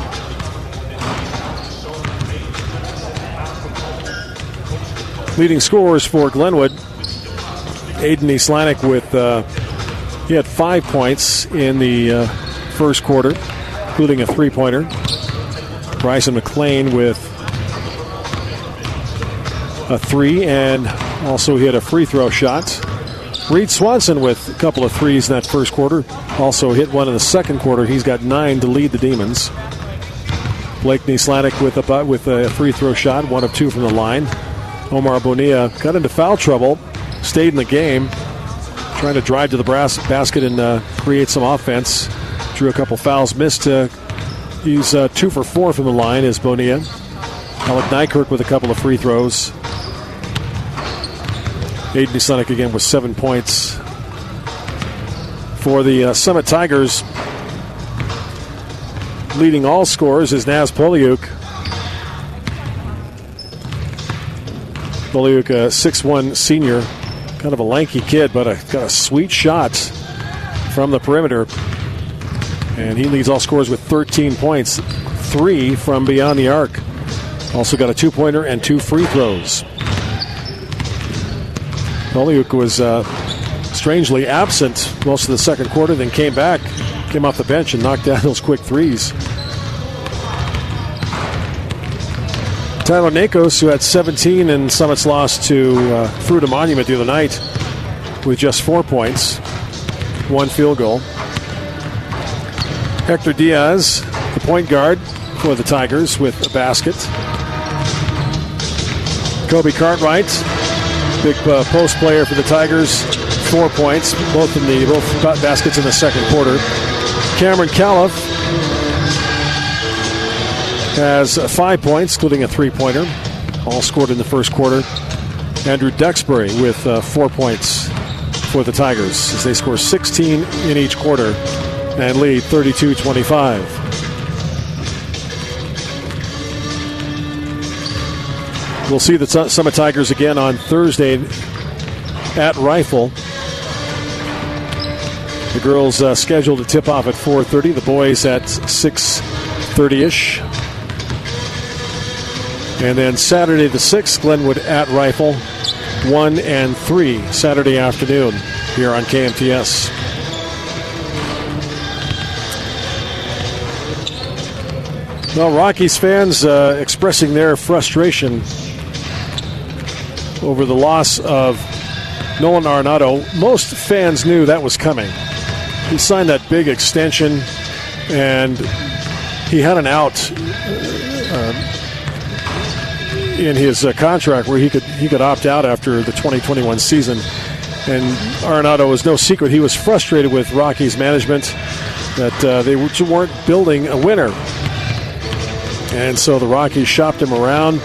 Leading scorers for Glenwood, Aiden Islanik with he had 5 points in the first quarter, including a three-pointer. Bryson McLean with a 3 and also hit a free throw shot. Reed Swanson with a couple of threes in that first quarter. Also hit one in the second quarter. He's got 9 to lead the Demons. Blake Nislanik with a free throw shot, 1 of 2 from the line. Omar Bonilla got into foul trouble, stayed in the game, trying to drive to the basket and create some offense. Drew a couple fouls, missed. He's 2 for 4 from the line is Bonilla. Alec Nykirk with a couple of free throws. Aiden Nislanik again with 7 points. For the Summit Tigers, leading all scorers is Naz Poliuk. Poliuk, a 6'1 senior, kind of a lanky kid, but got a sweet shot from the perimeter. And he leads all scorers with 13 points, 3 from beyond the arc. Also got a 2-pointer and 2 free throws. Poliuk was strangely absent most of the second quarter, then came off the bench and knocked down those quick threes. Tyler Nakos, who had 17 in Summit's loss to Fruita Monument the other night with just 4 points, 1 field goal. Hector Diaz, the point guard for the Tigers, with a basket. Kobe Cartwright, big post player for the Tigers, 4 points, both baskets in the second quarter. Cameron Califf has 5 points, including a 3-pointer, all scored in the first quarter. Andrew Duxbury with 4 points for the Tigers as they score 16 in each quarter and lead 32-25. We'll see the Summit Tigers again on Thursday at Rifle. The girls scheduled to tip off at 4:30. The boys at 6:30-ish. And then Saturday the 6th, Glenwood at Rifle, 1 and 3 Saturday afternoon here on KMTS. Well, Rockies fans expressing their frustration over the loss of Nolan Arenado. Most fans knew that was coming. He signed that big extension, and he had an out in his contract where he could opt out after the 2021 season. And Arenado was no secret. He was frustrated with Rockies management that they weren't building a winner. And so the Rockies shopped him around.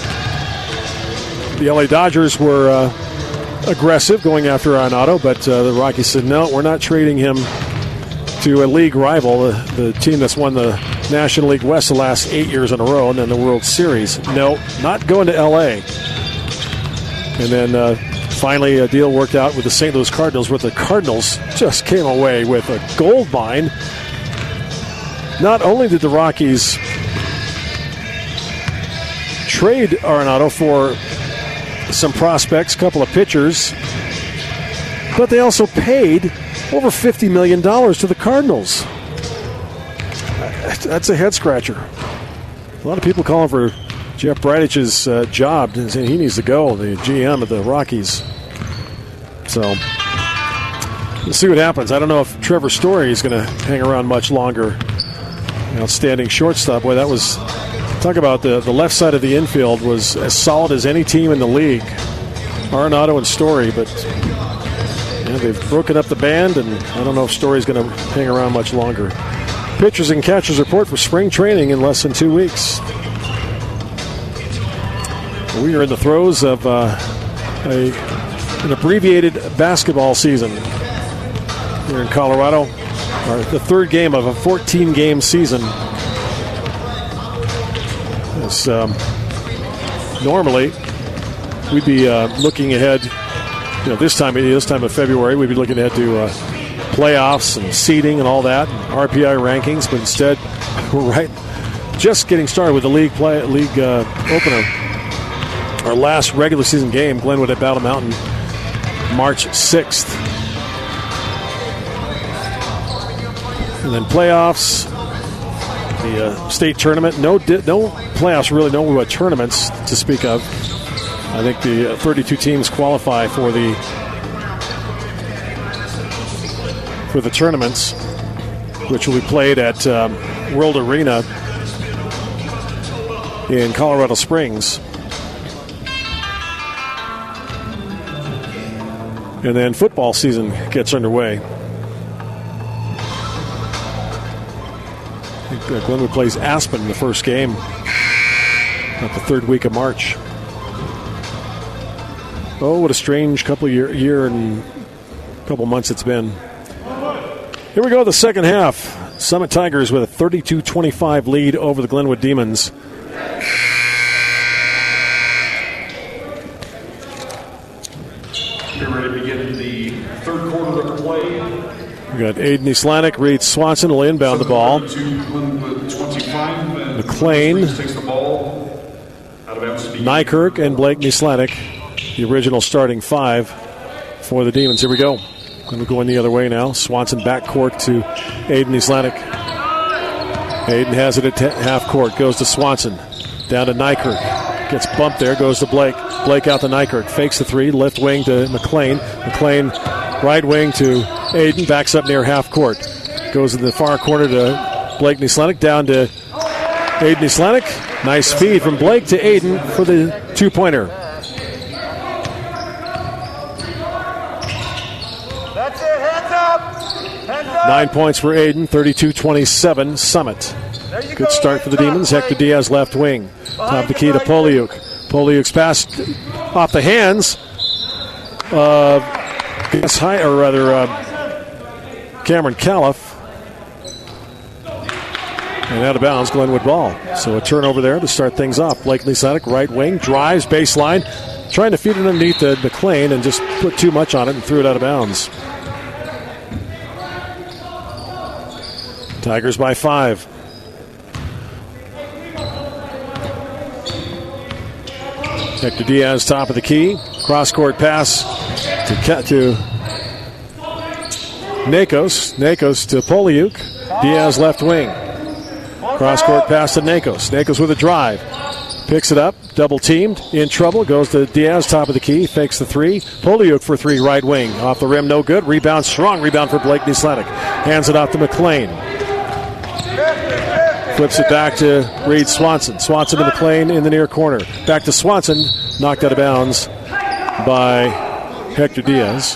The LA Dodgers were aggressive going after Arenado, but the Rockies said, no, we're not trading him to a league rival, the team that's won the National League West the last 8 years in a row, and then the World Series. No, not going to L.A. And then finally a deal worked out with the St. Louis Cardinals, where the Cardinals just came away with a gold mine. Not only did the Rockies trade Arenado for some prospects, a couple of pitchers, but they also paid over $50 million to the Cardinals. That's a head-scratcher. A lot of people calling for Jeff Bradich's job, and saying he needs to go, the GM of the Rockies. So, we'll see what happens. I don't know if Trevor Story is going to hang around much longer. Outstanding shortstop. Boy, that was... Talk about the left side of the infield was as solid as any team in the league. Arenado and Story, but they've broken up the band, and I don't know if Story's going to hang around much longer. Pitchers and catchers report for spring training in less than 2 weeks. We are in the throes of an abbreviated basketball season here in Colorado. The third game of a 14-game season. Normally, we'd be looking ahead. This time of February, we'd be looking ahead to playoffs and seeding and all that, and RPI rankings. But instead, we're just getting started with the league opener. Our last regular season game, Glenwood at Battle Mountain, March 6th, and then playoffs. The state tournament, no playoffs, really no tournaments to speak of. I think the 32 teams qualify for the tournaments, which will be played at World Arena in Colorado Springs. And then football season gets underway. Glenwood plays Aspen in the first game at the third week of March. Oh, what a strange year and couple months it's been. Here we go, the second half. Summit Tigers with a 32-25 lead over the Glenwood Demons. We're ready to begin the third quarter of play. We got Aiden Islanik, Reed Swanson will inbound the ball. McLean, Nykirk, and Blake Islanik, the original starting five for the Demons. Here we go. Going to go in the other way now. Swanson backcourt to Aiden Islanik. Aiden has it at half court. Goes to Swanson. Down to Nykirk. Gets bumped there. Goes to Blake. Blake out to Nykirk. Fakes the three. Left wing to McLean. McLean right wing to Aiden. Backs up near half court. Goes in the far corner to Blake Islanik. Down to Aiden Islanik. Nice feed from Blake to Aiden for the two-pointer. That's it. Hands up. Hands up. 9 points for Aiden. 32-27 Summit. Good start for the Demons. Hector Diaz left wing. Top of the key to Poliuk. Poliuk's pass off the hands of Cameron Califf. And out of bounds, Glenwood ball. So a turnover there to start things off. Blake Islanik, right wing, drives, baseline, trying to feed it underneath the McLean and just put too much on it and threw it out of bounds. Tigers by 5. Hector Diaz, top of the key. Cross-court pass to Nakos. Nakos to Poliuk. Diaz left wing. Cross-court pass to Nakos. Nakos with a drive. Picks it up. Double-teamed. In trouble. Goes to Diaz, top of the key. Fakes the three. Poliuk for three, right wing. Off the rim, no good. Rebound, strong rebound for Blake Islanik. Hands it off to McLean. Flips it back to Reed Swanson. Swanson to McLean in the near corner. Back to Swanson. Knocked out of bounds by Hector Diaz.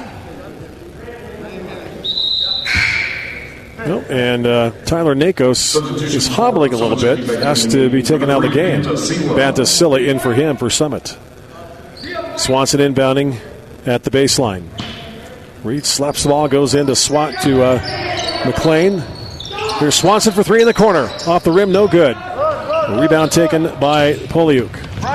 And Tyler Nakos is hobbling a little bit. Has to be taken out of the game. Bantasilla in for him for Summit. Swanson inbounding at the baseline. Reed slaps the ball, goes in to swat to McLean. Here's Swanson for three in the corner. Off the rim, no good. A rebound taken by Poliuk.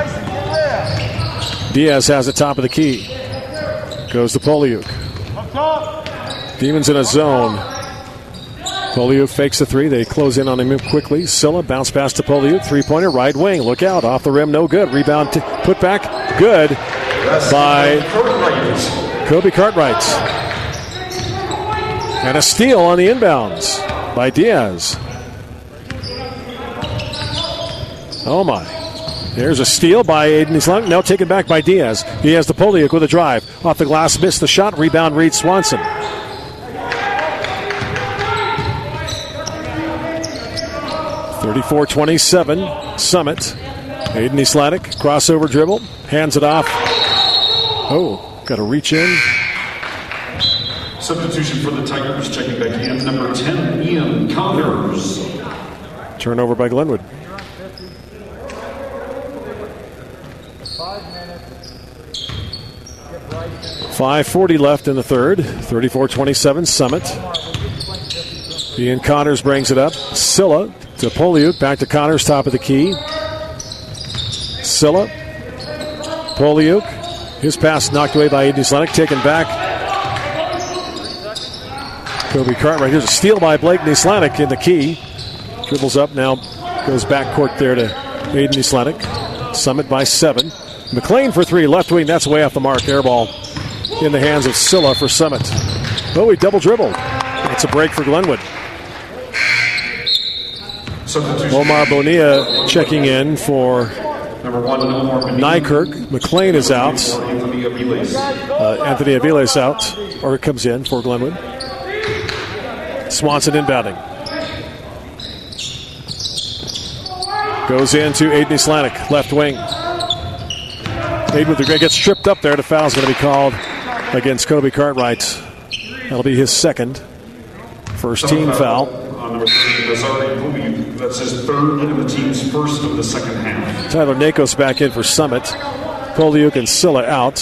Diaz has the top of the key. Goes to Poliuk. Demons in a zone. Poliuk fakes the three. They close in on him quickly. Silla bounce pass to Poliuk. Three-pointer, right wing. Look out. Off the rim, no good. Rebound put back. Good by Kobe Cartwright. And a steal on the inbounds by Diaz. Oh my. There's a steal by Aiden Islamic. Now taken back by Diaz. Diaz to Poliuk with a drive. Off the glass, missed the shot. Rebound, Reed Swanson. 34-27, Summit. Aiden Islamic, crossover dribble. Hands it off. Oh, got to reach in. Substitution for the Tigers, checking back in, number 10, Ian Connors. Turnover by Glenwood. 5:40 left in the third. 34-27, Summit. Ian Connors brings it up. Silla to Poliuk. Back to Connors, top of the key. Silla. Poliuk. His pass knocked away by Aiden Islamic. Taken back. Kobe Cartwright. Here's a steal by Blake Islamic in the key. Dribbles up now. Goes back court there to Aiden Islamic. Summit by 7. McLean for three. Left wing. That's way off the mark. Air ball in the hands of Silla for Summit. Oh, he double dribbled. It's a break for Glenwood. Omar Bonilla checking in for Nykirk. McLean is out. Anthony Aviles out, or comes in for Glenwood. Swanson inbounding. Goes into Aiden Islamic, left wing. Aiden with the gets tripped up there. The foul's going to be called against Kobe Cartwright. That'll be his second. First team foul. That's his third and the team's first of the second half. Tyler Nakos back in for Summit. Poliuk and Silla out.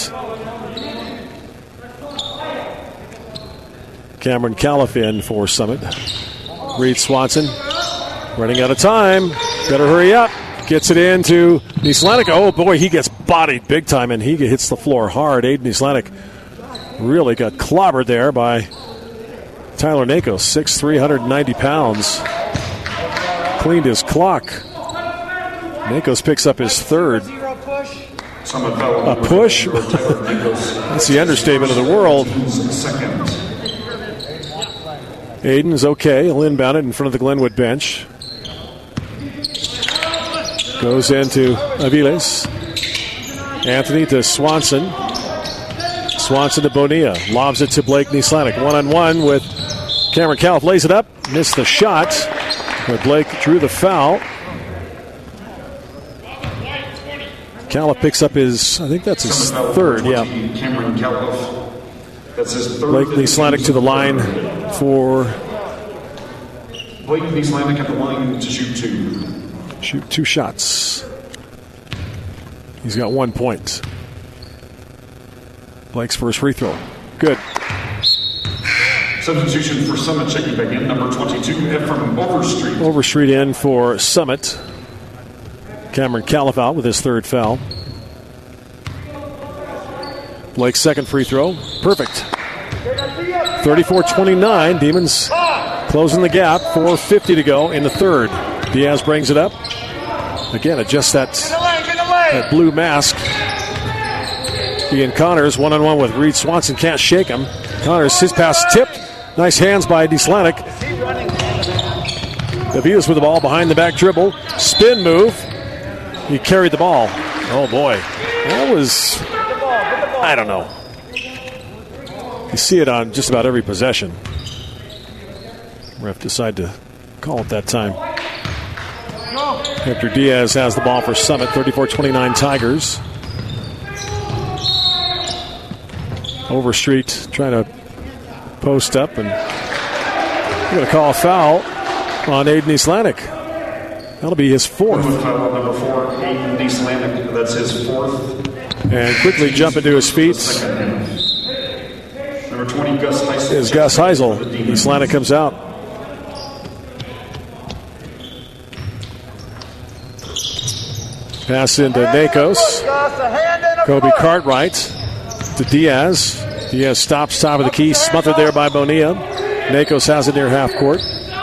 Cameron Califf in for Summit. Reed Swanson running out of time. Better hurry up. Gets it into Islamic. Oh boy, he gets bodied big time and he hits the floor hard. Aiden Islamic really got clobbered there by Tyler Nakos, 6'3", 190 pounds. Cleaned his clock. Nakos picks up his third. A push? That's the understatement of the world. Aiden's okay. He'll inbound it in front of the Glenwood bench. Goes into Aviles. Anthony to Swanson. Swanson to Bonilla. Lobs it to Blake Islamic. One-on-one with Cameron Califf. Lays it up. Missed the shot. But Blake drew the foul. Califf picks up his, I think that's his third, yeah. Cameron Califf. That's his third. Blake Islamic to the line for... Blake Islamic at the line to shoot two. Shoot two shots. He's got 1 point. Blake's first free throw. Good. Substitution for Summit, checking back in, number 22, Ephraim Overstreet. Overstreet in for Summit. Cameron Califf out with his third foul. Blake's second free throw. Perfect. 34-29. Demons closing the gap. 4:50 to go in the third. Diaz brings it up. Again, adjusts that blue mask. Ian Connors one-on-one with Reed Swanson. Can't shake him. Connors, his pass tipped. Nice hands by Islamic. Davidas with the ball behind the back dribble. Spin move. He carried the ball. Oh boy. That was, I don't know. You see it on just about every possession. Ref decided to call it that time. Hector Diaz has the ball for Summit. 34-29 Tigers. Overstreet trying to post up, and we're going to call a foul on Aiden Islamic. That'll be his fourth. Foul number 4, Aiden Islamic. That's his fourth. And quickly jumping to his feet Number 20, Gus Heisel. is Gus Heisel. Islamic comes out. Pass into Nakos. Kobe Cartwright to Diaz. Diaz stops top of the key, smothered there by Bonilla. Nakos has it near half court.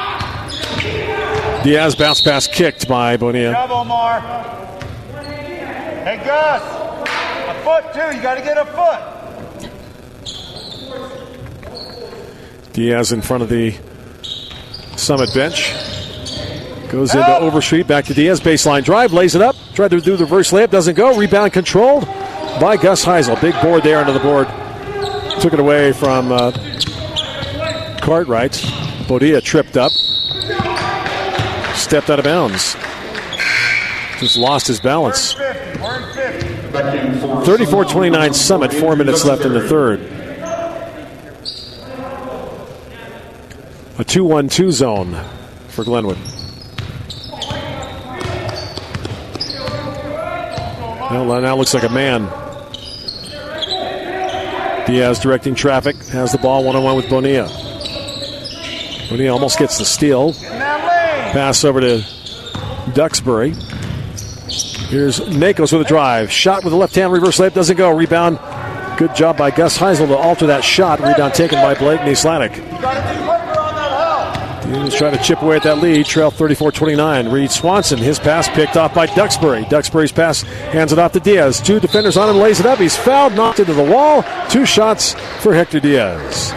Diaz bounce pass kicked by Bonilla. Good job, Omar. Hey, Gus. A foot, too. You got to get a foot. Diaz in front of the Summit bench. Goes into Overstreet, back to Diaz. Baseline drive, lays it up. Tried to do the reverse layup, doesn't go. Rebound controlled by Gus Heisel. Big board there under the board. Took it away from Cartwright. Bonilla tripped up. Stepped out of bounds. Just lost his balance. 34-29 Summit, 4 minutes left in the third. A 2-1-2 zone for Glenwood. Well, now looks like a man. Diaz directing traffic, has the ball one-on-one with Bonilla. Bonilla almost gets the steal. Pass over to Duxbury. Here's Nakos with a drive. Shot with the left hand, reverse layup, doesn't go. Rebound. Good job by Gus Heisel to alter that shot. Rebound taken by Blake Nislanik. Demons trying to chip away at that lead. Trail 34-29. Reed Swanson, his pass picked off by Duxbury. Duxbury's pass hands it off to Diaz. 2 defenders on him, lays it up. He's fouled, knocked into the wall. 2 shots for Hector Diaz.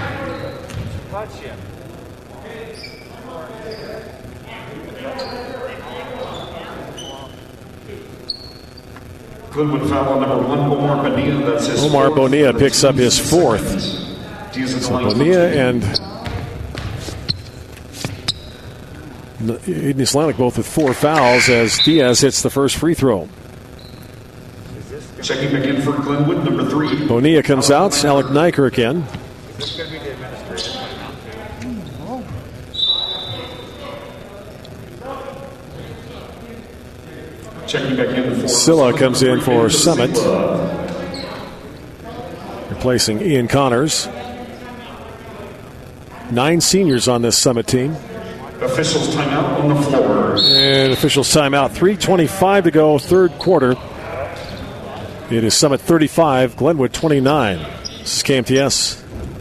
Glenwood foul on number 1, Omar Bonilla. That's his Omar fourth. Bonilla picks up his 4th. So Bonilla and Aiden Islamic both with 4 fouls as Diaz hits the first free throw. Checking back in for Glenwood, number 3. Bonilla comes out. Alec Nykerk in. Checking back in for Silla comes in for Summit, replacing Ian Connors. 9 seniors on this Summit team. Officials timeout on the floor. And officials timeout. 3:25 to go, third quarter. It is Summit 35, Glenwood 29. This is KMTS.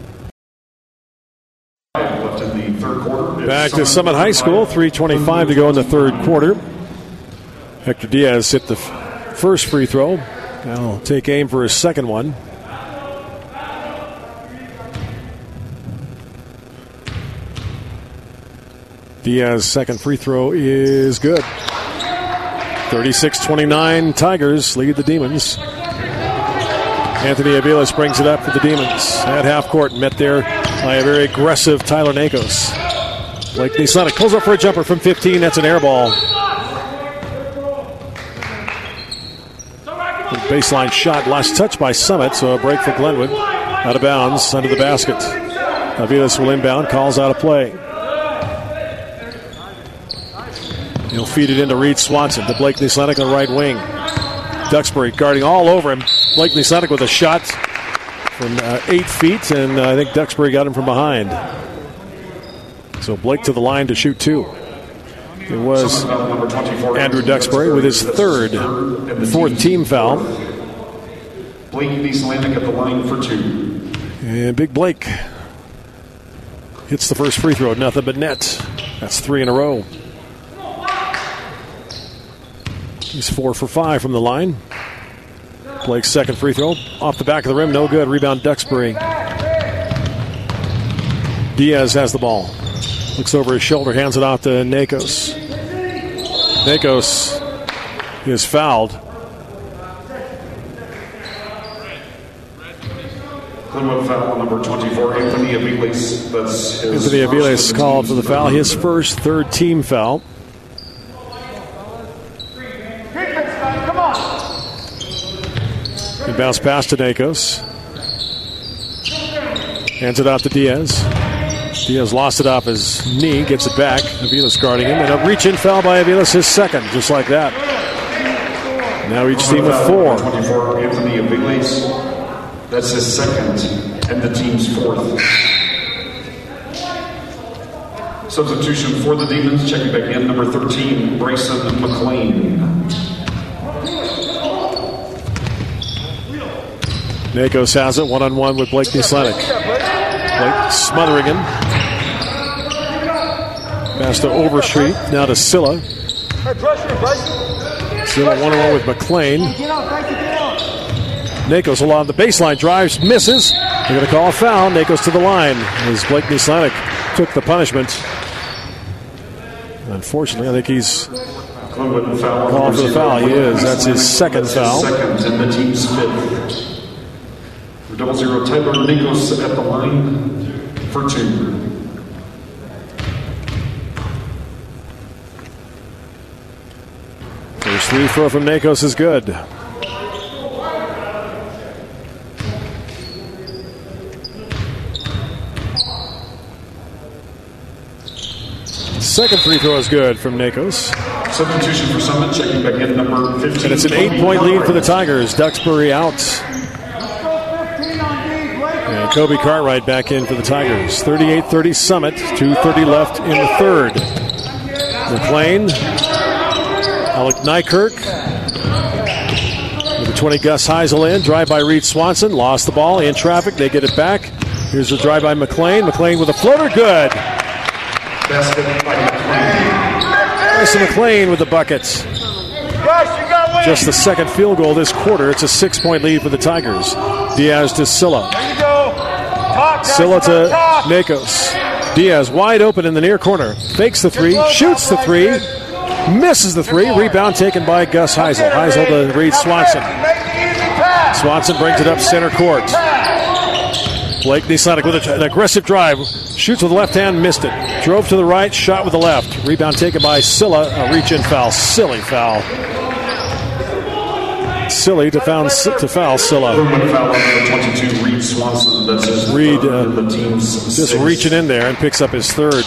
Left in the third quarter. Back to Summit High School, 3:25 to go in the third quarter. Hector Diaz hit the first free throw. Now he'll take aim for his second one. Diaz's second free throw is good. 36-29 Tigers lead the Demons. Anthony Aviles brings it up for the Demons at half court, met there by a very aggressive Tyler Nakos. Blake Nislanik pulls up for a jumper from 15. That's an air ball. Baseline shot, last touch by Summit, so a break for Glenwood. Out of bounds, under the basket. Aviles will inbound, calls out a play. He'll feed it into Reed Swanson to Blake Nislanik on the right wing. Duxbury guarding all over him. Blake Nislanik with a shot from 8 feet, and I think Duxbury got him from behind. So Blake to the line to shoot 2. It was Andrew Duxbury with his fourth team foul. Blake Nislanik at the line for 2. And Big Blake hits the first free throw, nothing but net. That's 3 in a row. He's 4 for 5 from the line. Blake's second free throw off the back of the rim, no good. Rebound Duxbury. Diaz has the ball. Looks over his shoulder, hands it off to Nakos. Nakos is fouled. Glenwood foul number 24, Anthony Aviles. That's his Anthony Aviles called for the foul. His first third team foul. And bounce pass to Nakos. Hands it off to Diaz. Diaz lost it off his knee, gets it back. Aviles guarding him. And a reach-in foul by Aviles, his second, just like that. Now each team with 4. 24, Anthony Aviles. That's his second and the team's 4th. Substitution for the Demons, checking back in, number 13, Bryson McLean. Nakos has it one-on-one with Blake Nislanik. Blake smothering him. Pass to Overstreet. Now to Silla. Silla one-on-one with McLean. Nakos along the baseline, drives, misses. They're going to call a foul. Nakos to the line as Blake Nislanik took the punishment. Unfortunately, I think he's called for the foul. He is. That's his second foul. Second and the team's fifth. For 0-0 Tyler Nakos at the line for 2. First free throw from Nakos is good. Second free throw is good from Nakos. Substitution for Summit, checking back in number 15. And it's an 8-point lead for the Tigers. Duxbury out. And Kobe Cartwright back in for the Tigers. 38-30 Summit. 2:30 left in the third. McLean. Alec Nykirk. With the 20, Gus Heisel in. Drive by Reed Swanson. Lost the ball in traffic. They get it back. Here's the drive by McLean. McLean with a floater. Good. Basket by McLean. Bryson McLean with the buckets. Just the second field goal this quarter. It's a 6-point lead for the Tigers. Diaz to Silla. Silla to Nakos. Diaz wide open in the near corner. Fakes the three. Shoots the three. Misses the three. Rebound taken by Gus Heisel. Heisel to Reed Swanson. Swanson brings it up center court. Blake Nislanik with an aggressive drive. Shoots with the left hand, missed it. Drove to the right, shot with the left. Rebound taken by Silla. A reach-in foul. Silly foul. Silly to foul Silla. Reed Swanson. That's his Reed the team's just reaching in there and picks up his third.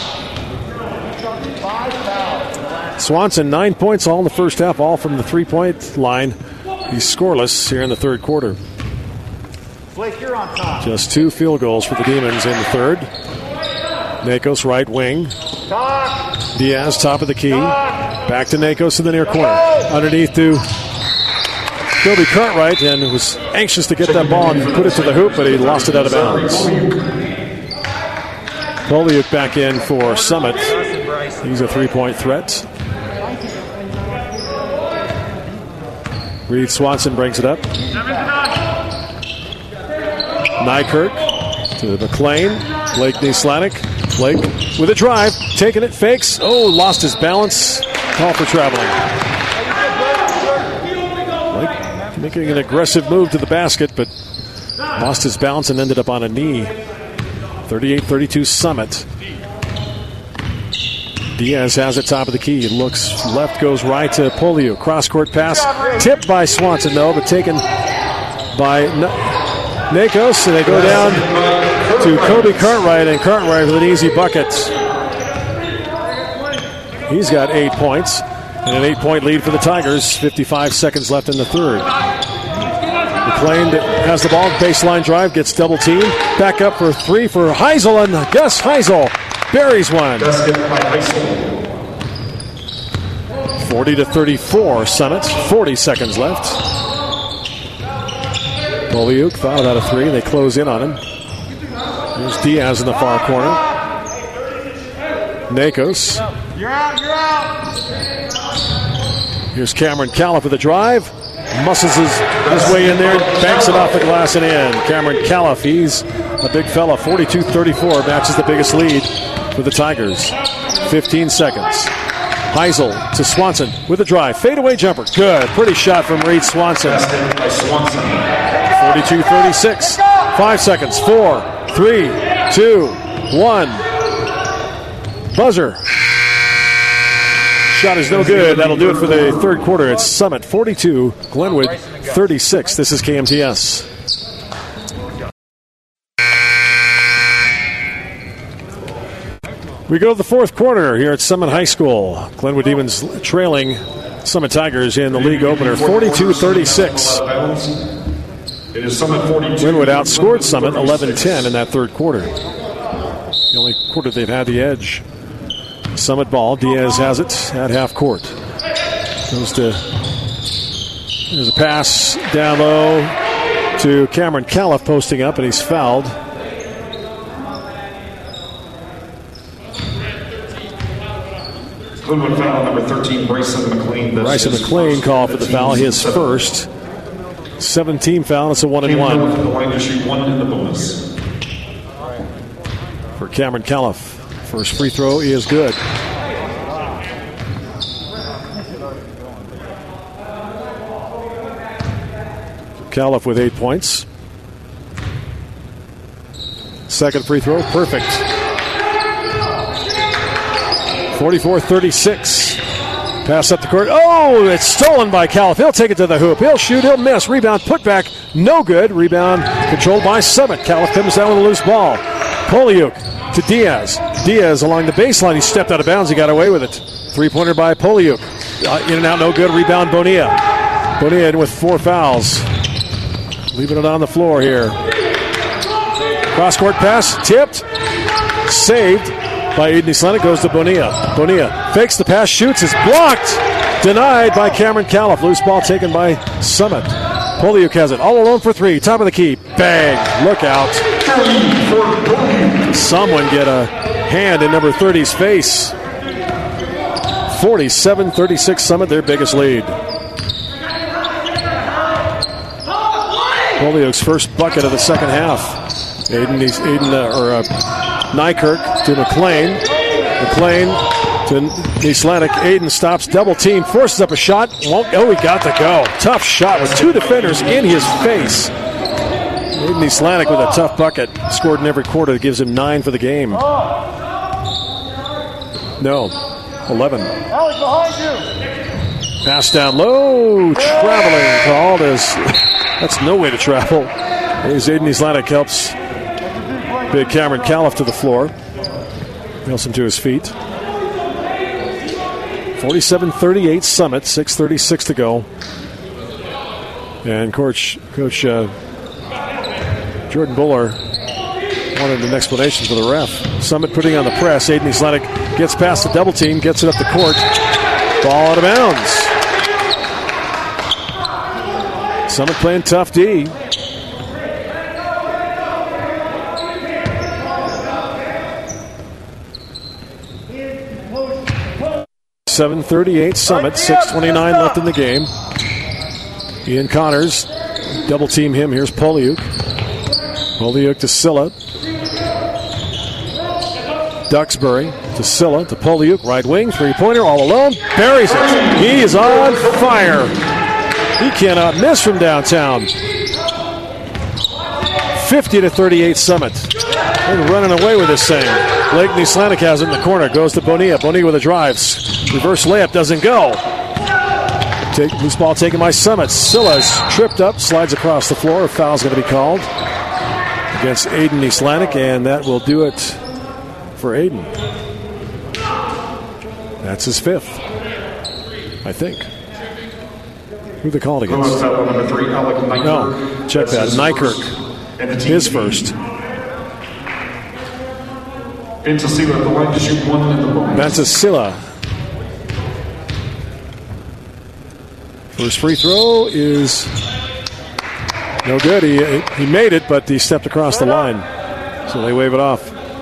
Swanson, 9 points all in the first half, all from the three-point line. He's scoreless here in the third quarter. Blake, you're on top. Just 2 field goals for the Demons in the third. Nakos right wing. Diaz top of the key. Back to Nakos in the near corner. Underneath to Kobe Cartwright, and was anxious to get that ball and put it to the hoop, but he lost it out of bounds. Poliuk back in for Summit. He's a 3-point threat. Reed Swanson brings it up. Nykirk to McLean. Blake Nislanik. Blake with a drive. Taking it. Fakes. Oh, lost his balance. Call for traveling. Blake making an aggressive move to the basket, but lost his balance and ended up on a knee. 38-32 Summit. Diaz has it top of the key. Looks left, goes right to Poliuk. Cross-court pass. Tipped by Swanson, though, but taken by Nakos. And they go down to Kobe Cartwright, and Cartwright with an easy bucket. He's got 8 points. And an 8-point lead for the Tigers. 55 seconds left in the third. McLean has the ball. Baseline drive. Gets double teamed. Back up for 3 for Heisel. And Gus Heisel buries one. 40-34 Summit. 40 seconds left. Poliuk fouled out of 3. They close in on him. There's Diaz in the far corner. Nakos. You're out, you're out. Here's Cameron Califf with a drive. Muscles his way in there. Banks it off the glass and in. Cameron Califf, he's a big fella. 42-34 matches the biggest lead for the Tigers. 15 seconds. Heisel to Swanson with a drive. Fadeaway jumper. Good. Pretty shot from Reed Swanson. 42-36. 5 seconds. 4, 3, 2, 1. Buzzer. Shot is no good. That'll do it for the third quarter. It's Summit 42, Glenwood 36. This is KMTS. We go to the fourth quarter here at Summit High School. Glenwood Demons trailing Summit Tigers in the league opener 42-36. It is Summit 42. Glenwood outscored Summit 11-10 in that third quarter. The only quarter they've had the edge. Summit ball. Diaz has it at half court. Goes to. There's a pass down low to Cameron Califf posting up, and he's fouled. Glenwood foul number 13, Bryson McLean. Bryson McLean called for the foul, his first. 17 foul, it's a 1-and-1. The line to shoot 1 in the bonus. For Cameron Califf. First free throw is good. Califf with 8 points. Second free throw, perfect. 44-36. Pass up the court. Oh, it's stolen by Califf. He'll take it to the hoop. He'll shoot. He'll miss. Rebound put back. No good. Rebound controlled by Summit. Califf comes down with a loose ball. Poliuk to Diaz. Diaz along the baseline. He stepped out of bounds. He got away with it. Three-pointer by Poliuk. In and out, no good. Rebound Bonilla. Bonilla in with 4 fouls. Leaving it on the floor here. Cross-court pass. Tipped. Saved by Aiden Islanic. Goes to Bonilla. Bonilla fakes the pass. Shoots. Is blocked. Denied by Cameron Califf. Loose ball taken by Summit. Poliuk has it. All alone for 3. Top of the key. Bang. Look out. Someone get a hand in number 30's face. 47-36 Summit, their biggest lead. Poliuk's first bucket of the second half. Nykirk to McLean. McLean to Islanic. Aiden stops, double team, forces up a shot. Won't. Oh, he got to go. Tough shot with 2 defenders in his face. Aiden Islanic with a tough bucket. Scored in every quarter. That gives him 9 for the game. No, 11. Alex, behind you. Pass down low. Traveling called as that's no way to travel. As Aiden Islanic helps big Cameron Califf to the floor. Helps him to his feet. 47-38 Summit. 6:36 to go. And Coach Jordan Buller wanted an explanation for the ref. Summit putting on the press. Aiden Islanic gets past the double team, gets it up the court. Ball out of bounds. Summit playing tough D. .738 Summit, 6:29 left in the game. Ian Connors, double team him. Here's Poliuk. Poliuk to Silla. Duxbury to Silla to Poliuk. Right wing, three-pointer, all alone. Buries it. He is on fire. He cannot miss from downtown. 50-38 Summit. They're running away with this thing. Blake Islanic has it in the corner. Goes to Bonilla. Bonilla with a drive. Reverse layup doesn't go. Loose ball taken by Summit. Silla's tripped up, slides across the floor. A foul's going to be called against Aiden Islanic, and that will do it for Aiden. That's his 5th, I think. Who they called against? Number 3, Alec Nykirk. No, check that. Nykirk, his first. Ventusilla, the line to shoot 1 in the bonus. Ventusilla. First free throw is no good. He made it, but he stepped across the line. So they wave it off.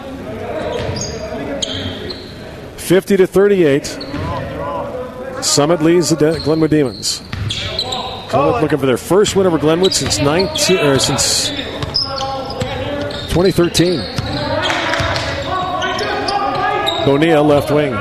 50-38. Summit leads the Glenwood Demons. Summit looking for their first win over Glenwood since 2013. Bonilla, left wing.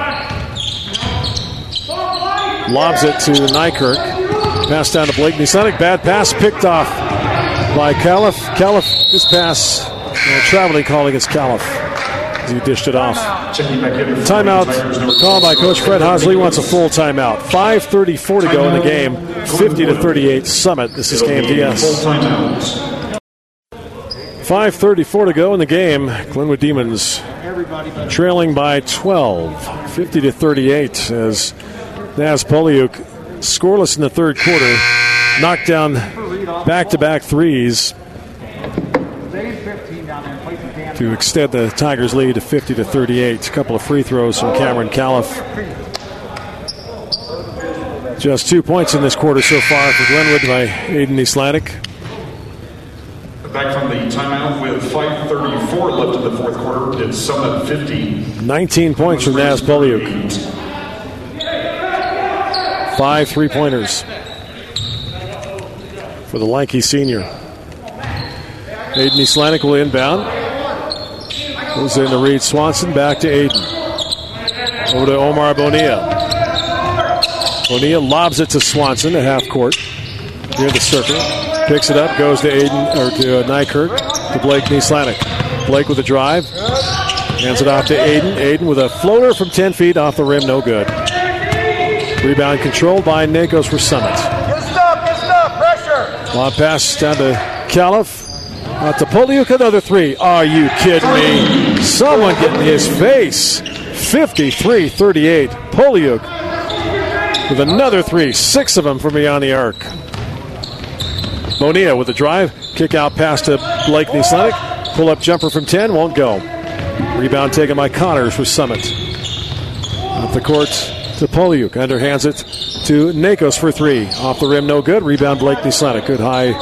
Lobs it to Nykirk. Pass down to Blake Islanic. Bad pass picked off by Califf. Califf, his pass. Traveling call against Califf as he dished it off. Timeout called by Coach Fred Hosley. Wants a full timeout. 5:34 to go in the game. 50-38 Summit. This is KMDS. 5:34 to go in the game. Glenwood Demons trailing by 12. 50-38 as Naz Poliuk scoreless in the third quarter. Knocked down back-to-back threes to extend the Tigers' lead to 50-38. A couple of free throws from Cameron Califf. Just 2 points in this quarter so far for Glenwood by Aiden Islanic. Back from the timeout with 5:34 left in the fourth quarter. It's Summit 50. 19 points from Naz Poliuk. 5 3-pointers for the lanky senior. Aiden Islanik will inbound. Goes in to Reed Swanson. Back to Aiden. Over to Omar Bonilla. Bonilla lobs it to Swanson at half court. Near the circle. Picks it up. Goes to Aiden, or to Nykirk. To Blake Nislanik. Blake with a drive. Hands it off to Aiden. Aiden with a floater from 10 feet off the rim. No good. Rebound controlled by Nakos for Summit. Get stop, pressure. Long pass down to Califf. Out to Poliuk, another three. Are you kidding me? Someone get in his face. 53-38. Poliuk with another three. 6 of them from beyond the arc. Bonilla with a drive. Kick out pass to Blake Nislanik. Pull up jumper from 10. Won't go. Rebound taken by Connors for Summit. Off the court to Poliuk. Underhands it to Nakos for 3. Off the rim, no good. Rebound Blake Nislanik. Good high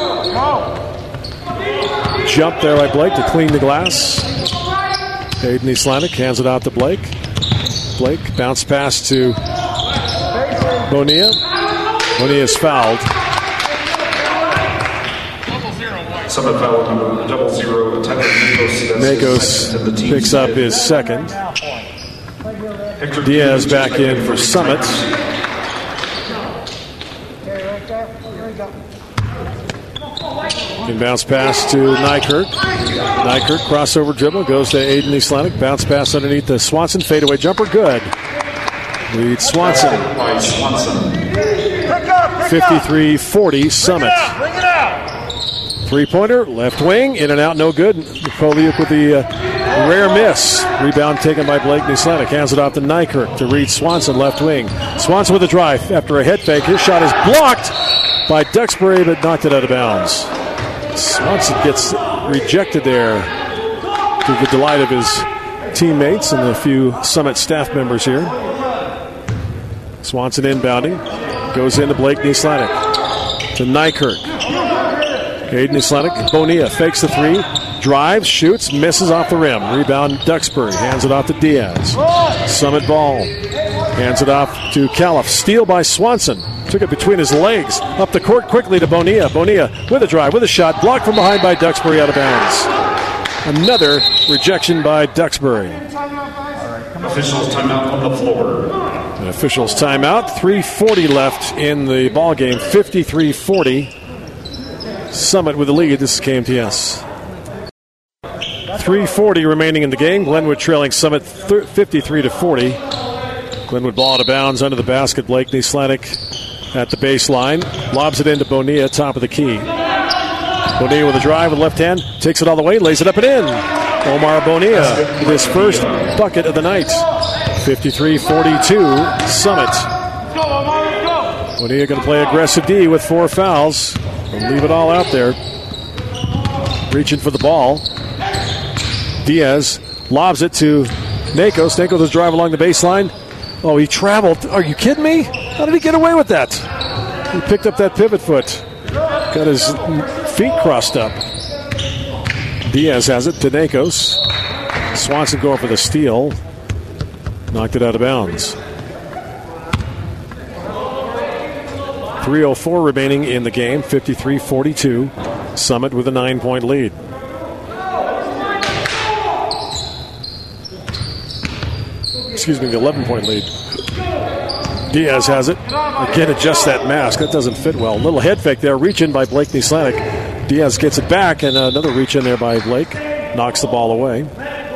jump there by Blake to clean the glass. Aiden Nislanik hands it out to Blake. Blake bounce pass to Bonilla. Bonilla is fouled. Summit foul number 00. Nakos picks up his second. Diaz back in for Summit. Can bounce pass to Nykirk. Nykirk crossover dribble goes to Aiden Nislanik. Bounce pass underneath the Swanson. Fadeaway jumper. Good. Lead Swanson. 53-40 Summit. 3-pointer, left wing, in and out, no good. Poliuk with the rare miss. Rebound taken by Blake Nislanik. Hands it off to Nykirk to Reed Swanson, left wing. Swanson with a drive after a head fake. His shot is blocked by Duxbury, but knocked it out of bounds. Swanson gets rejected there to the delight of his teammates and a few Summit staff members here. Swanson inbounding. Goes into Blake Nislanik. To Nykirk. Aiden Nislanik. Bonilla fakes the 3. Drives, shoots, misses off the rim. Rebound Duxbury. Hands it off to Diaz. Summit ball. Hands it off to Califf. Steal by Swanson. Took it between his legs. Up the court quickly to Bonilla. Bonilla with a drive, with a shot. Blocked from behind by Duxbury, out of bounds. Another rejection by Duxbury. Officials timeout on the floor. An officials timeout. 3:40 left in the ball game. 53-40. Summit with the lead. This is KMTS. 3:40 remaining in the game. Glenwood trailing Summit 53-40. Glenwood ball out of bounds under the basket. Blake Nislanik at the baseline. Lobs it into Bonilla, top of the key. Bonilla with a drive with left hand. Takes it all the way. Lays it up and in. Omar Bonilla with his first bucket of the night. 53-42 Summit. Bonilla going to play aggressive D with 4 fouls. We'll leave it all out there. Reaching for the ball. Diaz lobs it to Nakos. Nakos with his drive along the baseline. Oh, he traveled. Are you kidding me? How did he get away with that? He picked up that pivot foot. Got his feet crossed up. Diaz has it to Nakos. Swanson going for the steal. Knocked it out of bounds. 3:04 remaining in the game. 53-42. Summit with a 9-point lead. Excuse me, the 11-point lead. Diaz has it. Again, adjusts that mask. That doesn't fit well. Little head fake there. Reach in by Blake Nislanik. Diaz gets it back, and another reach in there by Blake. Knocks the ball away.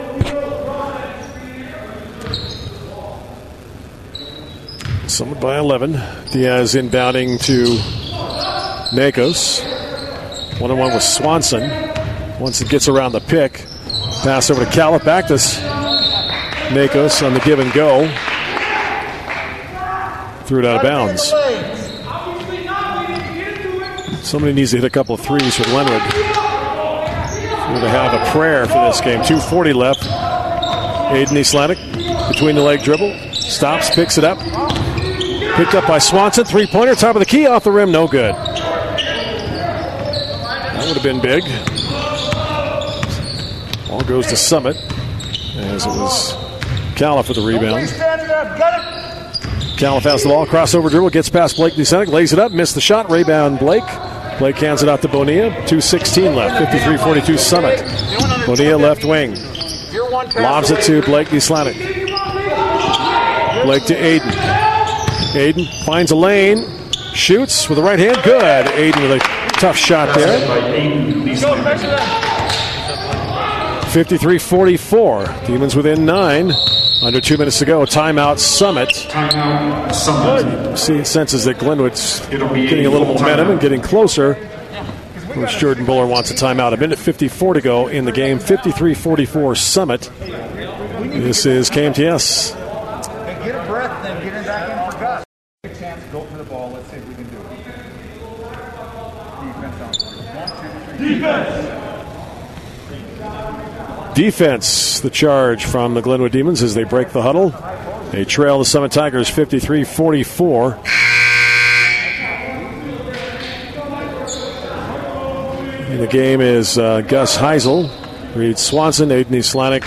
Summit by 11. Diaz inbounding to Nakos. 1-on-1 with Swanson. Once it gets around the pick. Pass over to Califf. Back to Nakos on the give and go. Threw it out of bounds. Somebody needs to hit a couple of threes for Glenwood. We're going to have a prayer for this game. 2:40 left. Aiden Nislanik between the leg dribble. Stops, picks it up. Picked up by Swanson. 3-pointer, top of the key, off the rim, no good. That would have been big. Ball goes to Summit, as it was Califf with the rebound. Califf has the ball, crossover dribble, gets past Blake Nusenik, lays it up, missed the shot, rebound Blake. Blake hands it out to Bonilla, 2:16 left, 53-42 Summit. Bonilla left wing, lobs it to Blake Nusenik. Blake to Aiden. Aiden finds a lane, shoots with the right hand, good. Aiden with a tough shot there. 53-44, Demons within 9. Under 2 minutes to go. Timeout, Summit. Timeout, Summit. See, senses that Glenwood's getting a little momentum and getting closer. Coach Jordan Buller wants a timeout. 1:54 to go in the game. 53-44 Summit. This is KMTS. Hey, get a breath, then get it back in for Gus. Take a chance, go for the ball. Let's see if we can do it. Defense on. 1, 2, 3. Defense! Defense, the charge from the Glenwood Demons as they break the huddle. They trail the Summit Tigers 53-44. In the game is Gus Heisel, Reed Swanson, Aiden Islanik,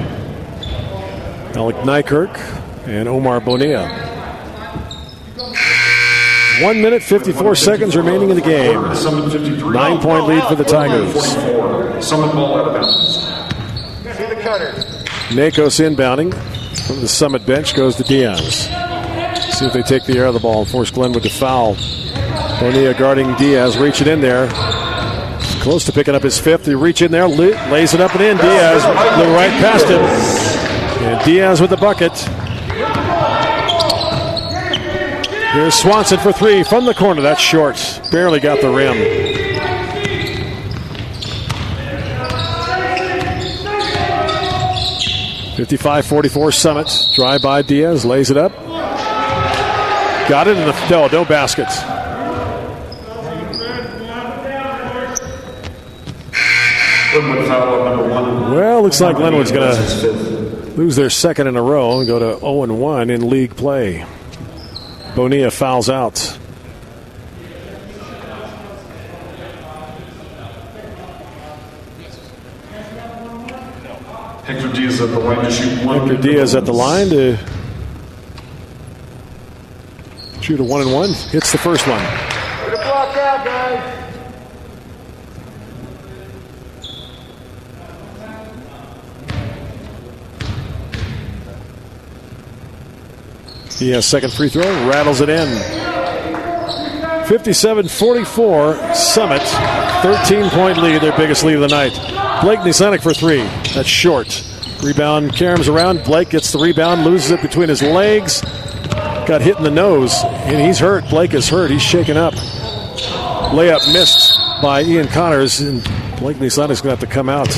Alec Nykirk, and Omar Bonilla. 1 minute, 54 seconds remaining in the game. 9-point lead for the Tigers. Summit ball out of bounds. Nakos inbounding from the Summit bench goes to Diaz. See if they take the air of the ball and force Glenwood to foul. Bonilla guarding Diaz, reach it in there. Close to picking up his fifth. They reach in there, lays it up and in. Diaz blew right past him. And Diaz with the bucket. Here's Swanson for three from the corner. That's short. Barely got the rim. (55-44) Summit. Drive by Diaz, lays it up. Got it in the no basket. Well, looks like Glenwood's going to lose their second in a row and go to 0-1 in league play. Bonilla fouls out. Hector Diaz at the line to shoot one. Hector Diaz at the line to shoot a 1-1. Hits the first one. Get a block out, guys. Diaz second free throw, rattles it in. 57-44 Summit. 13-point lead, their biggest lead of the night. Blake Nisanek for three. That's short. Rebound caroms around. Blake gets the rebound, loses it between his legs. Got hit in the nose, and he's hurt. Blake is hurt. He's shaken up. Layup missed by Ian Connors, and Blake Nisanek's going to have to come out.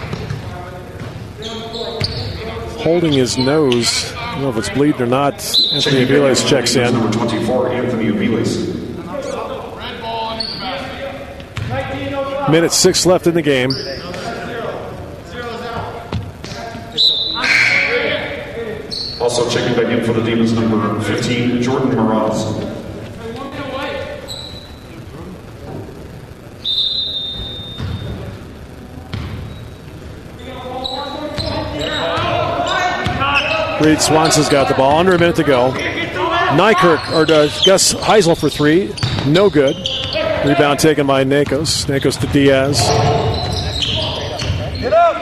Holding his nose. I don't know if it's bleeding or not. Anthony Aviles checks in. Number 24, Anthony Aviles. Minute 6 left in the game. Also checking back in for the Demons, number 15, Jordan Mraz. Reed Swanson's got the ball. Under a minute to go. Gus Heisel for three. No good. Rebound taken by Nakos. Nakos to Diaz. Get up.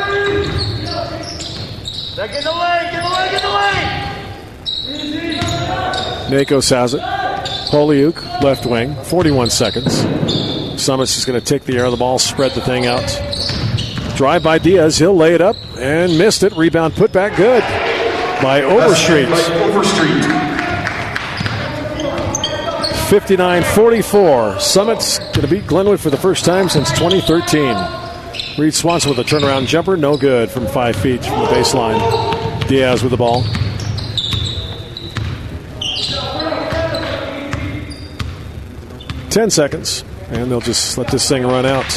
Get in the lane. Get in the lane. Nakos has it. Poliuk, left wing. 41 seconds. Summit's just going to take the air of the ball, spread the thing out. Drive by Diaz. He'll lay it up and missed it. Rebound put back good by Overstreet. 59-44. Summit's going to beat Glenwood for the first time since 2013. Reed Swanson with a turnaround jumper. No good from 5 feet from the baseline. Diaz with the ball. Ten seconds, and they'll just let this thing run out.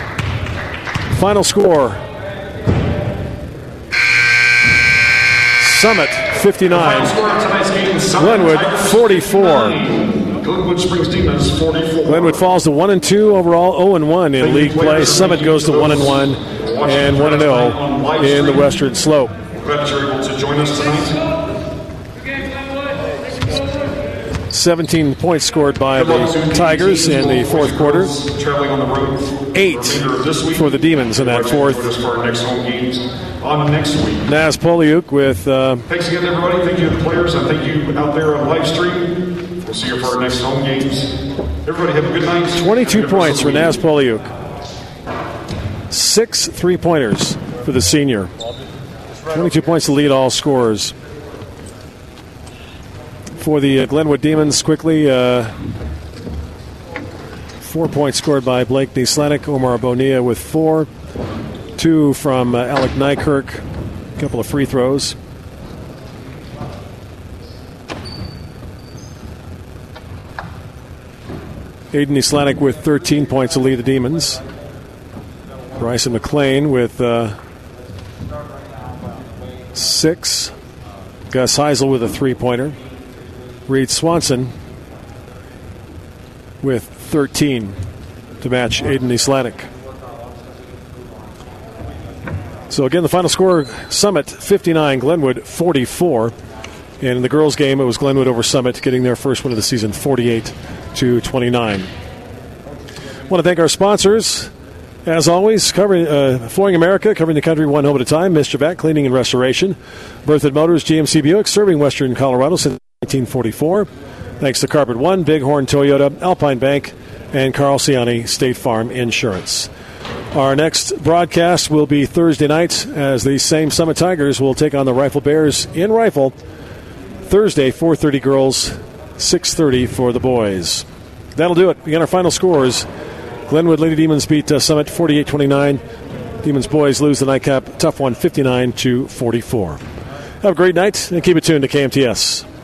Final score. Summit 59, Score of tonight's game, Glenwood 44. Glenwood Springs Demons 44. Glenwood falls to 1-2 overall, 0-1 in league play. Summit goes to 1-1 and 1-0 in the Western Slope. Glad you're able to join us tonight. 17 points scored by the Tigers in the fourth quarter. Traveling on the road 8 for the Demons in that fourth. For our next home games on next week. Naz Poliuk with Thanks again, everybody. Thank you to the players, and thank you out there on live stream. We'll see you for our next home games. Everybody have a good night. 22 points for Naz Poliuk. 6 3-pointers for the senior. 22 points to lead all scorers. For the Glenwood Demons, quickly, 4 points scored by Blake Nislanik, Omar Bonilla with 4, 2 from Alec Nykirk, a couple of free throws. Aiden Nislanik with 13 points to lead the Demons. Bryson McLean with 6. Gus Heisel with a 3-pointer. Reed Swanson with 13 to match Aiden Nislanik. So again, the final score, Summit 59, Glenwood 44. And in the girls' game, it was Glenwood over Summit, getting their first win of the season, 48-29. I want to thank our sponsors. As always, covering Flooring America, covering the country one home at a time. Mischivat Cleaning and Restoration. Berthoud Motors, GMC Buick, serving Western Colorado since 1944. Thanks to Carpet One, Bighorn Toyota, Alpine Bank, and Carl Ciani State Farm Insurance. Our next broadcast will be Thursday night as the same Summit Tigers will take on the Rifle Bears in Rifle. Thursday, 4:30 girls, 6:30 for the boys. That'll do it. Again, our final scores. Glenwood Lady Demons beat Summit 48-29. Demons boys lose the nightcap. Tough one, 59-44. Have a great night and keep it tuned to KMTS.